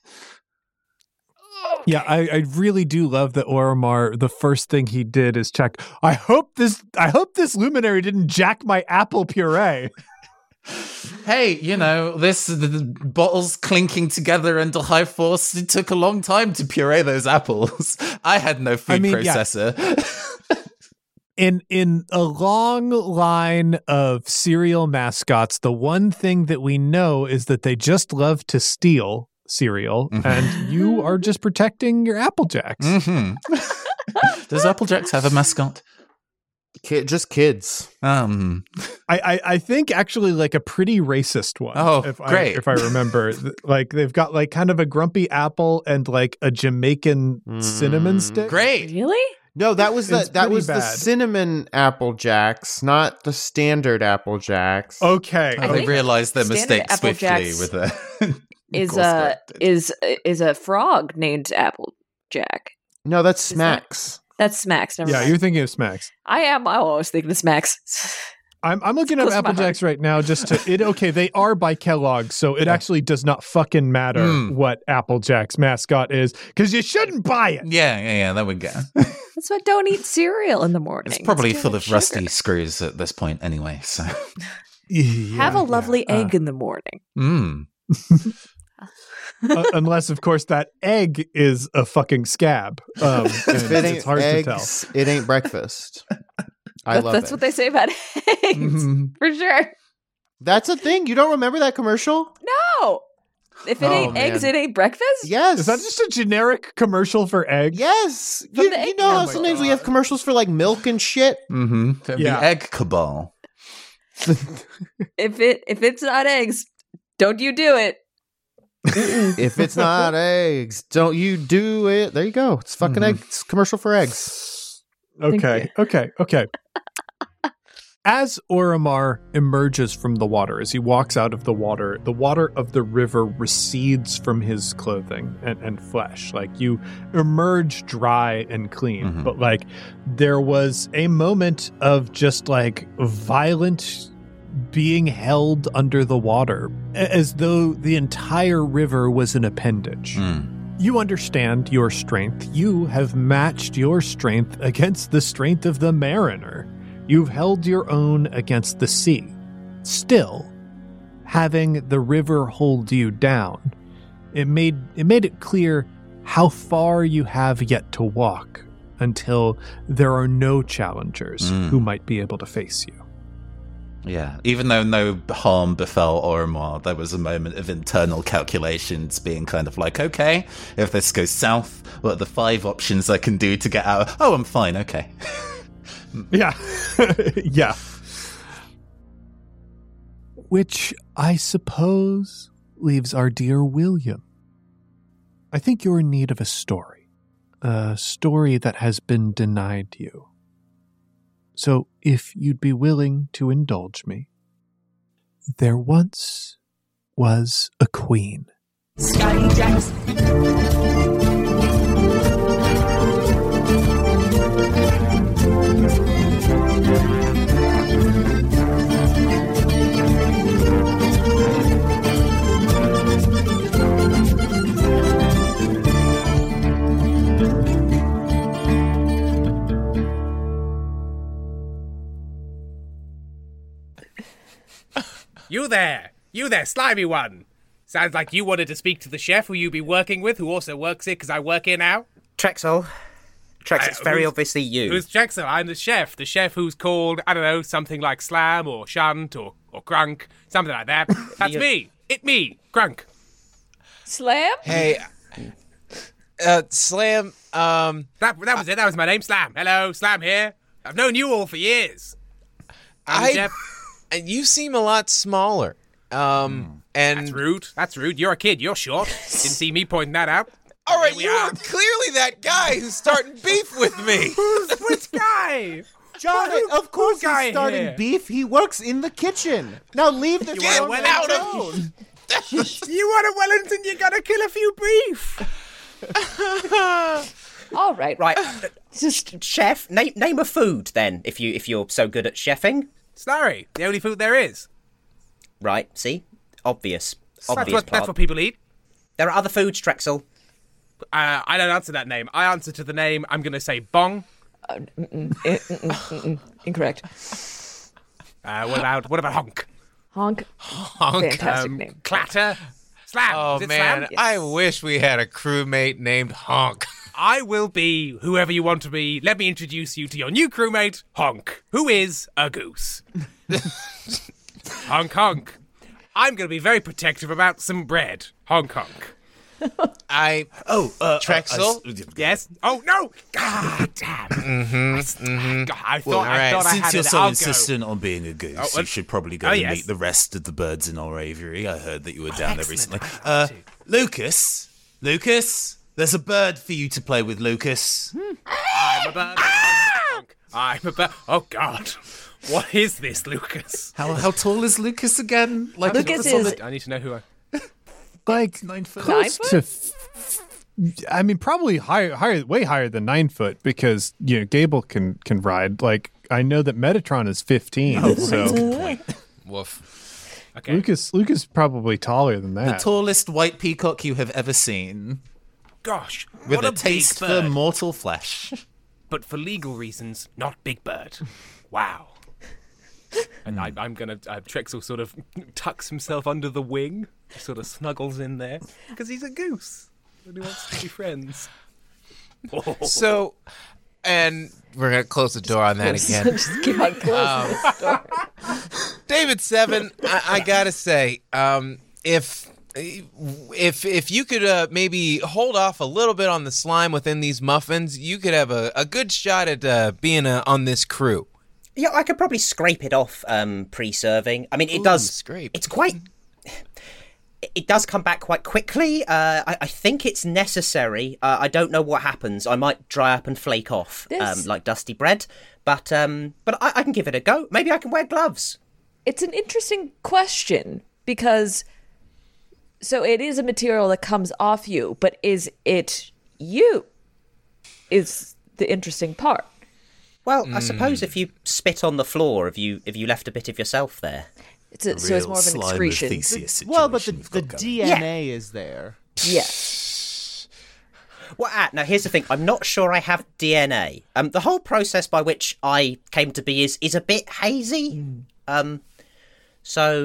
Yeah, I, I really do love that Oromar, the first thing he did is check, I hope this I hope this luminary didn't jack my apple puree. Hey, you know, this the, the bottles clinking together under high force. It took a long time to puree those apples. I had no food I mean, yeah. processor. In in a long line of cereal mascots, the one thing that we know is that they just love to steal cereal, Mhm. and you are just protecting your Apple Jacks. hmm Does Applejacks have a mascot? Kid, just kids. Um, I, I, I think actually like a pretty racist one. Oh, if great. I, if I remember, like they've got like kind of a grumpy apple and like a Jamaican cinnamon Mm. stick. great. Really? No, that was the It's that pretty was the bad. cinnamon Apple Jacks, not the standard Apple Jacks. Okay. Oh, they think realized their standard mistake Apple swiftly Jacks with a Is course a corrected. is is a frog named Applejack? No, that's Is that- Smacks. That's Smacks. Never Yeah, mind. you're thinking of Smacks. I am. I always think of Smacks. I'm I'm looking up Close to my Apple Jacks right now just to it okay, they are by Kellogg's, so it actually does not fucking matter Mm. what Apple Jacks mascot is, because you shouldn't buy it. Yeah, yeah, yeah, there we go. That's why don't eat cereal in the morning. It's probably It's too full much of rusty sugar. screws at this point anyway, so. Have Yeah, a lovely yeah. egg in the morning. Mm. Uh, unless, of course, that egg is a fucking scab. Um, and If it it's ain't hard to tell. eggs, it ain't breakfast. I That- love that's it. what they say about eggs, Mhm. for sure. That's a thing. You don't remember that commercial? No, if it Oh, ain't eggs, man. it ain't breakfast. Yes. Is that just a generic commercial for eggs? Yes. From You, the you egg- know Oh how my sometimes we have commercials for like milk and shit? Mm-hmm. Yeah. The egg cabal. If it if it's not eggs, don't you do it. If it's not eggs, don't you do it. There you go. It's fucking Mhm. eggs. Commercial for eggs. Okay, okay, okay. As Oromar emerges from the water, as he walks out of the water, the water of the river recedes from his clothing and, and flesh. Like, you emerge dry and clean. Mhm. But, like, there was a moment of just, like, violent being held under the water, a- as though the entire river was an appendage. Mm. You understand your strength. You have matched your strength against the strength of the mariner. You've held your own against the sea. Still, having the river hold you down, it made it made it clear how far you have yet to walk until there are no challengers Mm. who might be able to face you. Yeah, even though no harm befell Oromar, there was a moment of internal calculations being kind of like, okay, if this goes south, what are the five options I can do to get out? Oh, I'm fine, okay. Yeah. Yeah. Which, I suppose, leaves our dear William. I think you're in need of a story. A story that has been denied you. So, if you'd be willing to indulge me. There once was a queen. Scotty Jackson. You there! You there, slimy one! Sounds like you wanted to speak to the chef who you be working with, who also works here because I work here now. Trexel. Trex, it's Uh, very who's- obviously you. Who's Trexel? I'm the chef. The chef who's called, I don't know, something like Slam or Shunt or, or Grunk, something like that. That's You- me. It me, Grunk. Slam? Hey, uh, Slam, um, That, that was it. That was my name, Slam. Hello, Slam here. I've known you all for years. I'm the I, chef. and you seem a lot smaller. Um, and That's rude. That's rude. You're a kid. You're short. Didn't see me pointing that out. all right, Here we you are. are clearly that guy who's starting beef with me. Who's which guy? John, Who- of course who guy he's starting here? beef. He works in the kitchen. Now leave the Get phone out of- alone. You want a Wellington, you gotta kill a few beef. All right. Right, just chef. Name name a food then, if you if you're so good at chefing. Slurry, the only food there is. Right, see, obvious, That's obvious what, part. that's what people eat. There are other foods, Trexel. Uh, I don't answer that name. I answer to the name. I'm going to say bong. Uh, mm-mm, mm-mm, mm-mm. Incorrect. Uh, what about what about honk? Honk. Honk. Fantastic Um, name. clatter. Slam. Oh, Is it man, Slam? I wish we had a crewmate named Honk. I will be whoever you want to be. Let me introduce you to your new crewmate, Honk, who is a goose. Honk, honk. I'm going to be very protective about some bread. Honk, honk. I, Oh, uh, Trexel? I- I- Yes? Oh, no! God damn. mm-hmm, mm-hmm. God, I thought, Well, I, right. thought I Since had you're it. so I'll insistent on being a goose, Oh, you uh, should probably go oh, and yes. meet the rest of the birds in our aviary. I heard that you were down there recently. excellent. Uh, Lucas, Lucas, there's a bird for you to play with, Lucas. Go. I'm a bird. Honk. I'm a bird. Oh, God. What is this, Lucas? How how tall is Lucas again? Like Lucas a- is- I need to know who I... Like, Nine foot. close Nine to... F- I mean, probably higher, higher, way higher than nine foot because, you know, Gable can, can ride. Like, I know that Metatron is fifteen, so... Woof. Okay. Lucas Lucas is probably taller than the that. tallest white peacock you have ever seen, Gosh. with what a, a taste big for bird. mortal flesh. But for legal reasons, not Big Bird. Wow. And I, I'm gonna. Uh, Trexel sort of tucks himself under the wing, sort of snuggles in there because he's a goose and he wants to be friends. Oh. So, and we're going to close the door on that again. Just keep on closing this door. David Seven, I, I gotta say, um, if if if you could uh, maybe hold off a little bit on the slime within these muffins, you could have a, a good shot at uh, being uh, on this crew. Yeah, I could probably scrape it off um, pre-serving. I mean, it Ooh, does. scrape. It's quite. It does come back quite quickly. Uh, I, I think it's necessary. Uh, I don't know what happens. I might dry up and flake off, This- um, like dusty bread. But um, but I, I can give it a go. Maybe I can wear gloves. It's an interesting question because so it is a material that comes off you, but is it you? Is the interesting part. Well, I suppose if you spit on the floor, if you if you left a bit of yourself there. It's a, so it's more of an excretion. Well, but the, you've the got going. D N A is there. Yes. Well, ah, now here's the thing. I'm not sure I have D N A. Um, the whole process by which I came to be is is a bit hazy. Um, so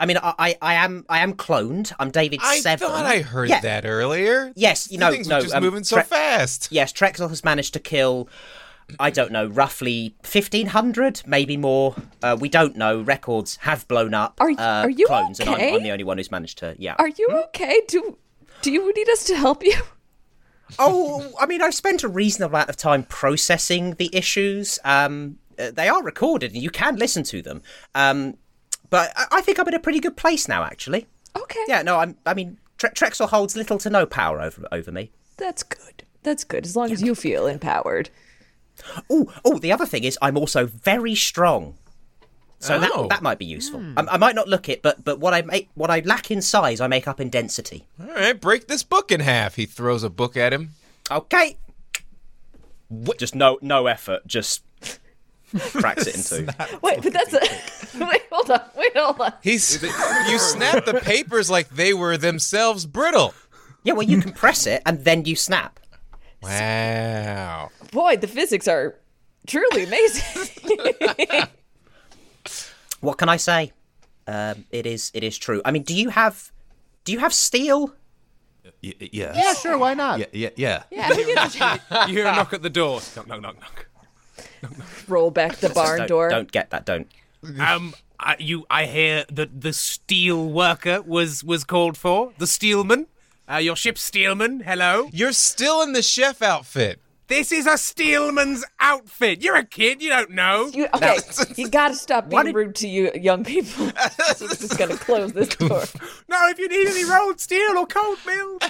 I mean, I, I, I am I am cloned. I'm David I Seven. thought I heard Yeah. that earlier. Yes, you know, Things no, were just um, moving so Tre- fast. Yes, Trexel has managed to kill, I don't know, roughly fifteen hundred, maybe more. Uh, we don't know. Records have blown up. Are y- uh, are you clones, and I'm, okay? I'm the only one who's managed to. Yeah. Are you okay? Do do you need us to help you? Oh, I mean, I've spent a reasonable amount of time processing the issues. Um, uh, they are recorded, and you can listen to them. Um, but I, I think I'm in a pretty good place now, actually. Okay. Yeah. No, I'm. I mean, Tre- Trexel holds little to no power over over me. That's good. That's good. As long as you feel empowered. Oh, oh. The other thing is, I'm also very strong. So Oh. that that might be useful. I, I might not look it, but but what I make, what I lack in size, I make up in density. All right, break this book in half. He throws a book at him. Okay. Just no no effort. Just cracks it in two. Wait, but that's a wait. Hold on. Wait, hold on. He's you snap the papers like they were themselves brittle. Yeah, well, you compress it and then you snap. Wow. Boy, the physics are truly amazing. What can I say? Um, it is it is true. I mean, do you have do you have steel? Y- yes. Yeah, sure, why not? Yeah, yeah, yeah. Yeah. You hear a knock at the door. Knock, knock, knock, knock. Roll back the barn don't, door. Don't get that. Don't. Um, I, you, I hear that the steel worker was was called for. The steelman. Uh, your ship's steelman. Hello. You're still in the chef outfit. This is a steelman's outfit. You're a kid. You don't know. You, okay, you gotta stop Why being did- rude to you young people. So we're just gonna close this door. No, if you need any rolled steel or cold milled.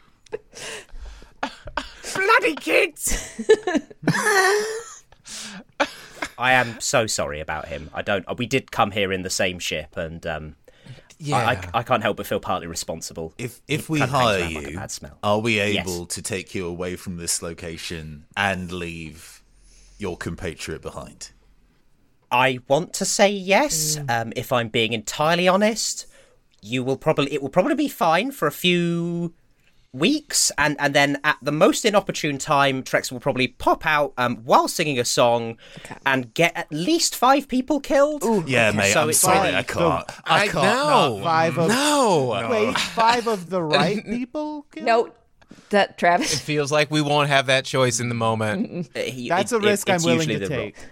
Bloody kids. I am so sorry about him. I don't. We did come here in the same ship, and um, Yeah. I, I, I can't help but feel partly responsible. If if It we kinda hangs hire around like a you, bad smell. are we Yes. able to take you away from this location and leave your compatriot behind? I want to say yes. Um, if I'm being entirely honest, you will probably it will probably be fine for a few weeks, and and then at the most inopportune time, Trex will probably pop out um, while singing a song and get at least five people killed. Yeah, mate, So I'm it's sorry, like- I can't. I, I can't. know. Five of No. wait, five of the right people. killed? No, that It Travis. feels like we won't have that choice in the moment. Uh, he- That's it- a risk it- I'm it's willing usually to the- take.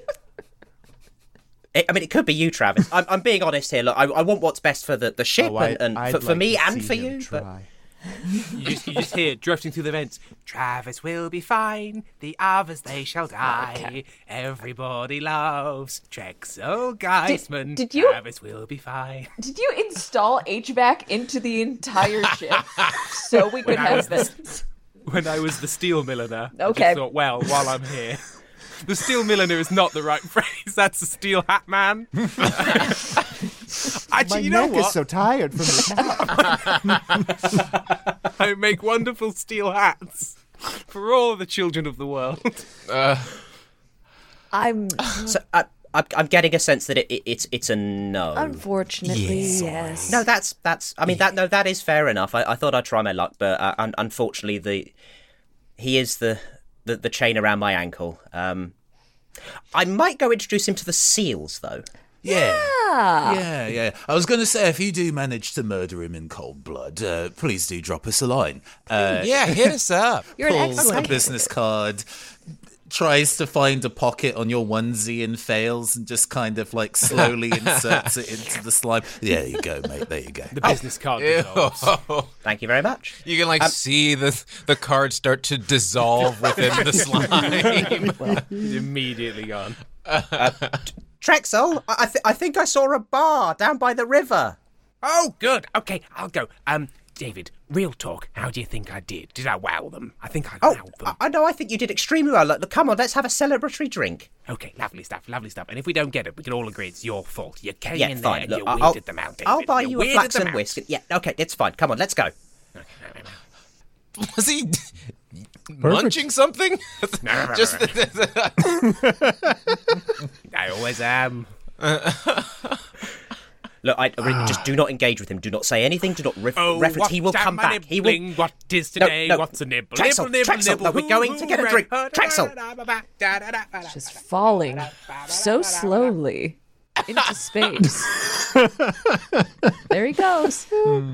It, I mean, it could be you, Travis. I'm, I'm being honest here. Look, I, I want what's best for the, the ship Oh, I- and, and I'd for, for like me to and see for him you. But try. You just, you just hear drifting through the vents. Travis will be fine. The others they shall die. Everybody loves Trexel Geisman. did you- Travis will be fine. Did you install H V A C into the entire ship so we could When I have was this? When I was the steel milliner, I Okay. just thought, well, while I'm here. The steel milliner is not the right phrase. That's the steel hat man. Actually, My you know neck what? is so tired from this hat. I make wonderful steel hats for all the children of the world. I'm so I, I, I'm getting a sense that it, it, it's it's a no. unfortunately yes. No, that's that's. I mean, that no, that is fair enough. I, I thought I'd try my luck, but uh, un- unfortunately, the he is the, the the chain around my ankle. Um, I might go introduce him to the seals, though. Yeah. Ah. Yeah, yeah. I was going to say, if you do manage to murder him in cold blood, uh, please do drop us a line. Uh, Yeah, hit us up. You're an pulls a excellent. business card, tries to find a pocket on your onesie and fails, and just kind of like slowly inserts it into the slime. There you go, mate. There you go. The business card Ew. dissolves. Thank you very much. You can like see the the card start to dissolve within the slime. Immediately gone. Trexel, I I, th- I think I saw a bar down by the river. Oh, good. Okay, I'll go. Um, David, real talk. How do you think I did? Did I wow them? I think I Oh, wowed them. I, I know. I think you did extremely well. Look, look, come on, let's have a celebratory drink. Okay, lovely stuff, lovely stuff. And if we don't get it, we can all agree it's your fault. You came Yeah, in there fine. and Look, you I'll, weirded them out, David. I'll buy you a weirded flax them and out. whisk. Yeah, okay, it's fine. Come on, let's go. Was he munching something? Just I always am. Look, I, I really, just do not engage with him. Do not say anything. Do not ref- Oh, reference. what He will am come I back. He will. nibbling? What is No, today? no. What's a nibble? Trexel, nibble, nibble, Trexel, nibble. no, we're going to get a drink. Trexel. Just falling so slowly. into space. There he goes. Hmm.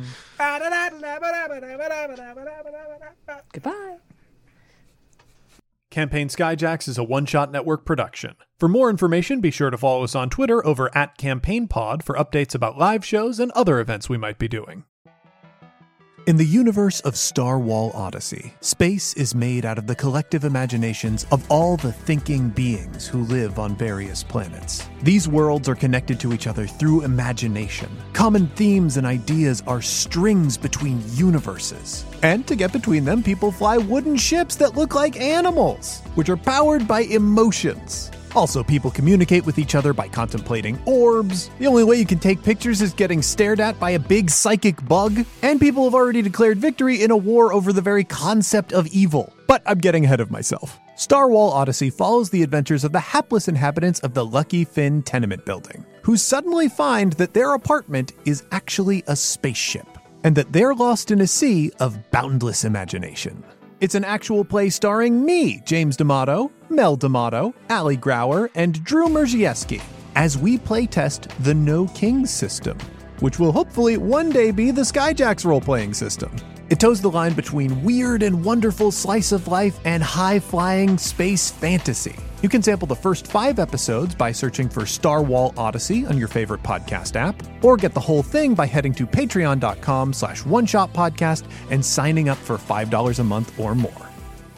Goodbye. Campaign Skyjacks is a one-shot network production. For more information, be sure to follow us on Twitter over at CampaignPod for updates about live shows and other events we might be doing. In the universe of Star Wall Odyssey, space is made out of the collective imaginations of all the thinking beings who live on various planets. These worlds are connected to each other through imagination. Common themes and ideas are strings between universes. And to get between them, people fly wooden ships that look like animals, which are powered by emotions. Also, people communicate with each other by contemplating orbs. The only way you can take pictures is getting stared at by a big psychic bug. And people have already declared victory in a war over the very concept of evil. But I'm getting ahead of myself. Star Wall Odyssey follows the adventures of the hapless inhabitants of the Lucky Finn tenement building, who suddenly find that their apartment is actually a spaceship, and that they're lost in a sea of boundless imagination. It's an actual play starring me, James D'Amato, Mel D'Amato, Ali Grauer, and Drew Merzieski, as we playtest the No Kings system, which will hopefully one day be the Skyjacks role-playing system. It toes the line between weird and wonderful slice of life and high-flying space fantasy. You can sample the first five episodes by searching for Star Wall Odyssey on your favorite podcast app, or get the whole thing by heading to patreon.com slash one-shot-podcast and signing up for five dollars a month or more.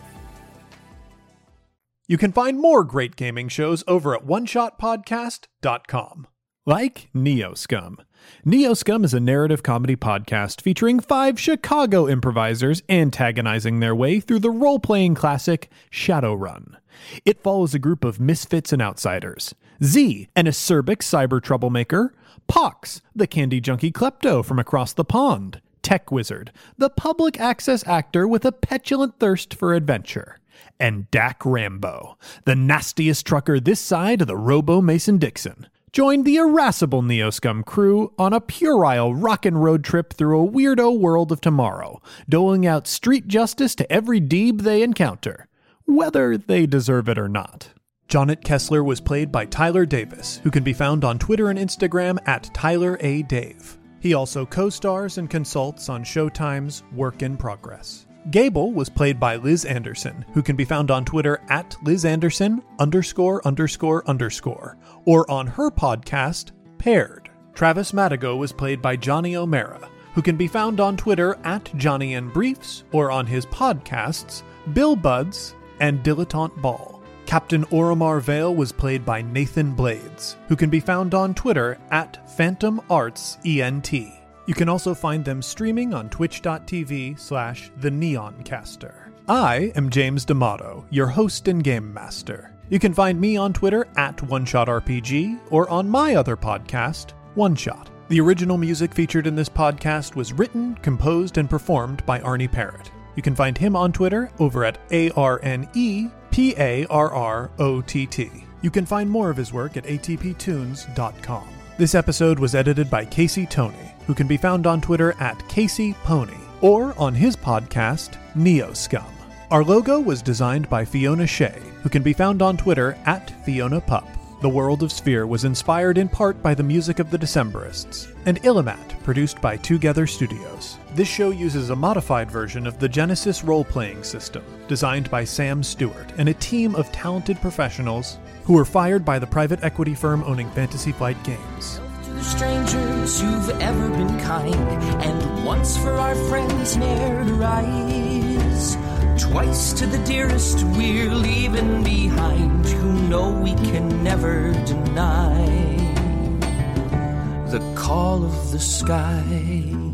You can find more great gaming shows over at one shot podcast dot com. Like Neoscum. Neoscum is a narrative comedy podcast featuring five Chicago improvisers antagonizing their way through the role-playing classic Shadowrun. It follows a group of misfits and outsiders. Z, an acerbic cyber troublemaker. Pox, the candy junkie klepto from across the pond. Tech Wizard, the public access actor with a petulant thirst for adventure. And Dak Rambo, the nastiest trucker this side of the Robo Mason-Dixon. Join the irascible Neoscum crew on a puerile rockin' road trip through a weirdo world of tomorrow, doling out street justice to every deeb they encounter, whether they deserve it or not. Jonnet Kessler was played by Tyler Davis, who can be found on Twitter and Instagram at Tyler A. Dave. He also co-stars and consults on Showtime's Work in Progress. Gable was played by Liz Anderson, who can be found on Twitter at Liz Anderson underscore underscore underscore, or on her podcast, Paired. Travis Madigo was played by Johnny O'Mara, who can be found on Twitter at Johnny and Briefs, or on his podcasts, Bill Buds and Dilettante Ball. Captain Oromar Vale was played by Nathan Blades, who can be found on Twitter at Phantom Arts E N T. You can also find them streaming on twitch.tv slash the Neoncaster. I am James D'Amato, your host and game master. You can find me on Twitter at OneShotRPG or on my other podcast, One Shot. The original music featured in this podcast was written, composed, and performed by Arnie Parrott. You can find him on Twitter over at A R N E P A R R O T T. You can find more of his work at A T P tunes dot com. This episode was edited by Casey Toney, who can be found on Twitter at Casey Pony, or on his podcast, Neoscum. Our logo was designed by Fiona Shea, who can be found on Twitter at Fiona Pup. The World of Sphere was inspired in part by the music of the Decemberists, and Illimat, produced by Together Studios. This show uses a modified version of the Genesis role-playing system, designed by Sam Stewart and a team of talented professionals who were fired by the private equity firm owning Fantasy Flight Games. To the strangers who've ever been kind, and once for our friends ne'er to rise. Twice to the dearest we're leaving behind, who know we can never deny the call of the sky.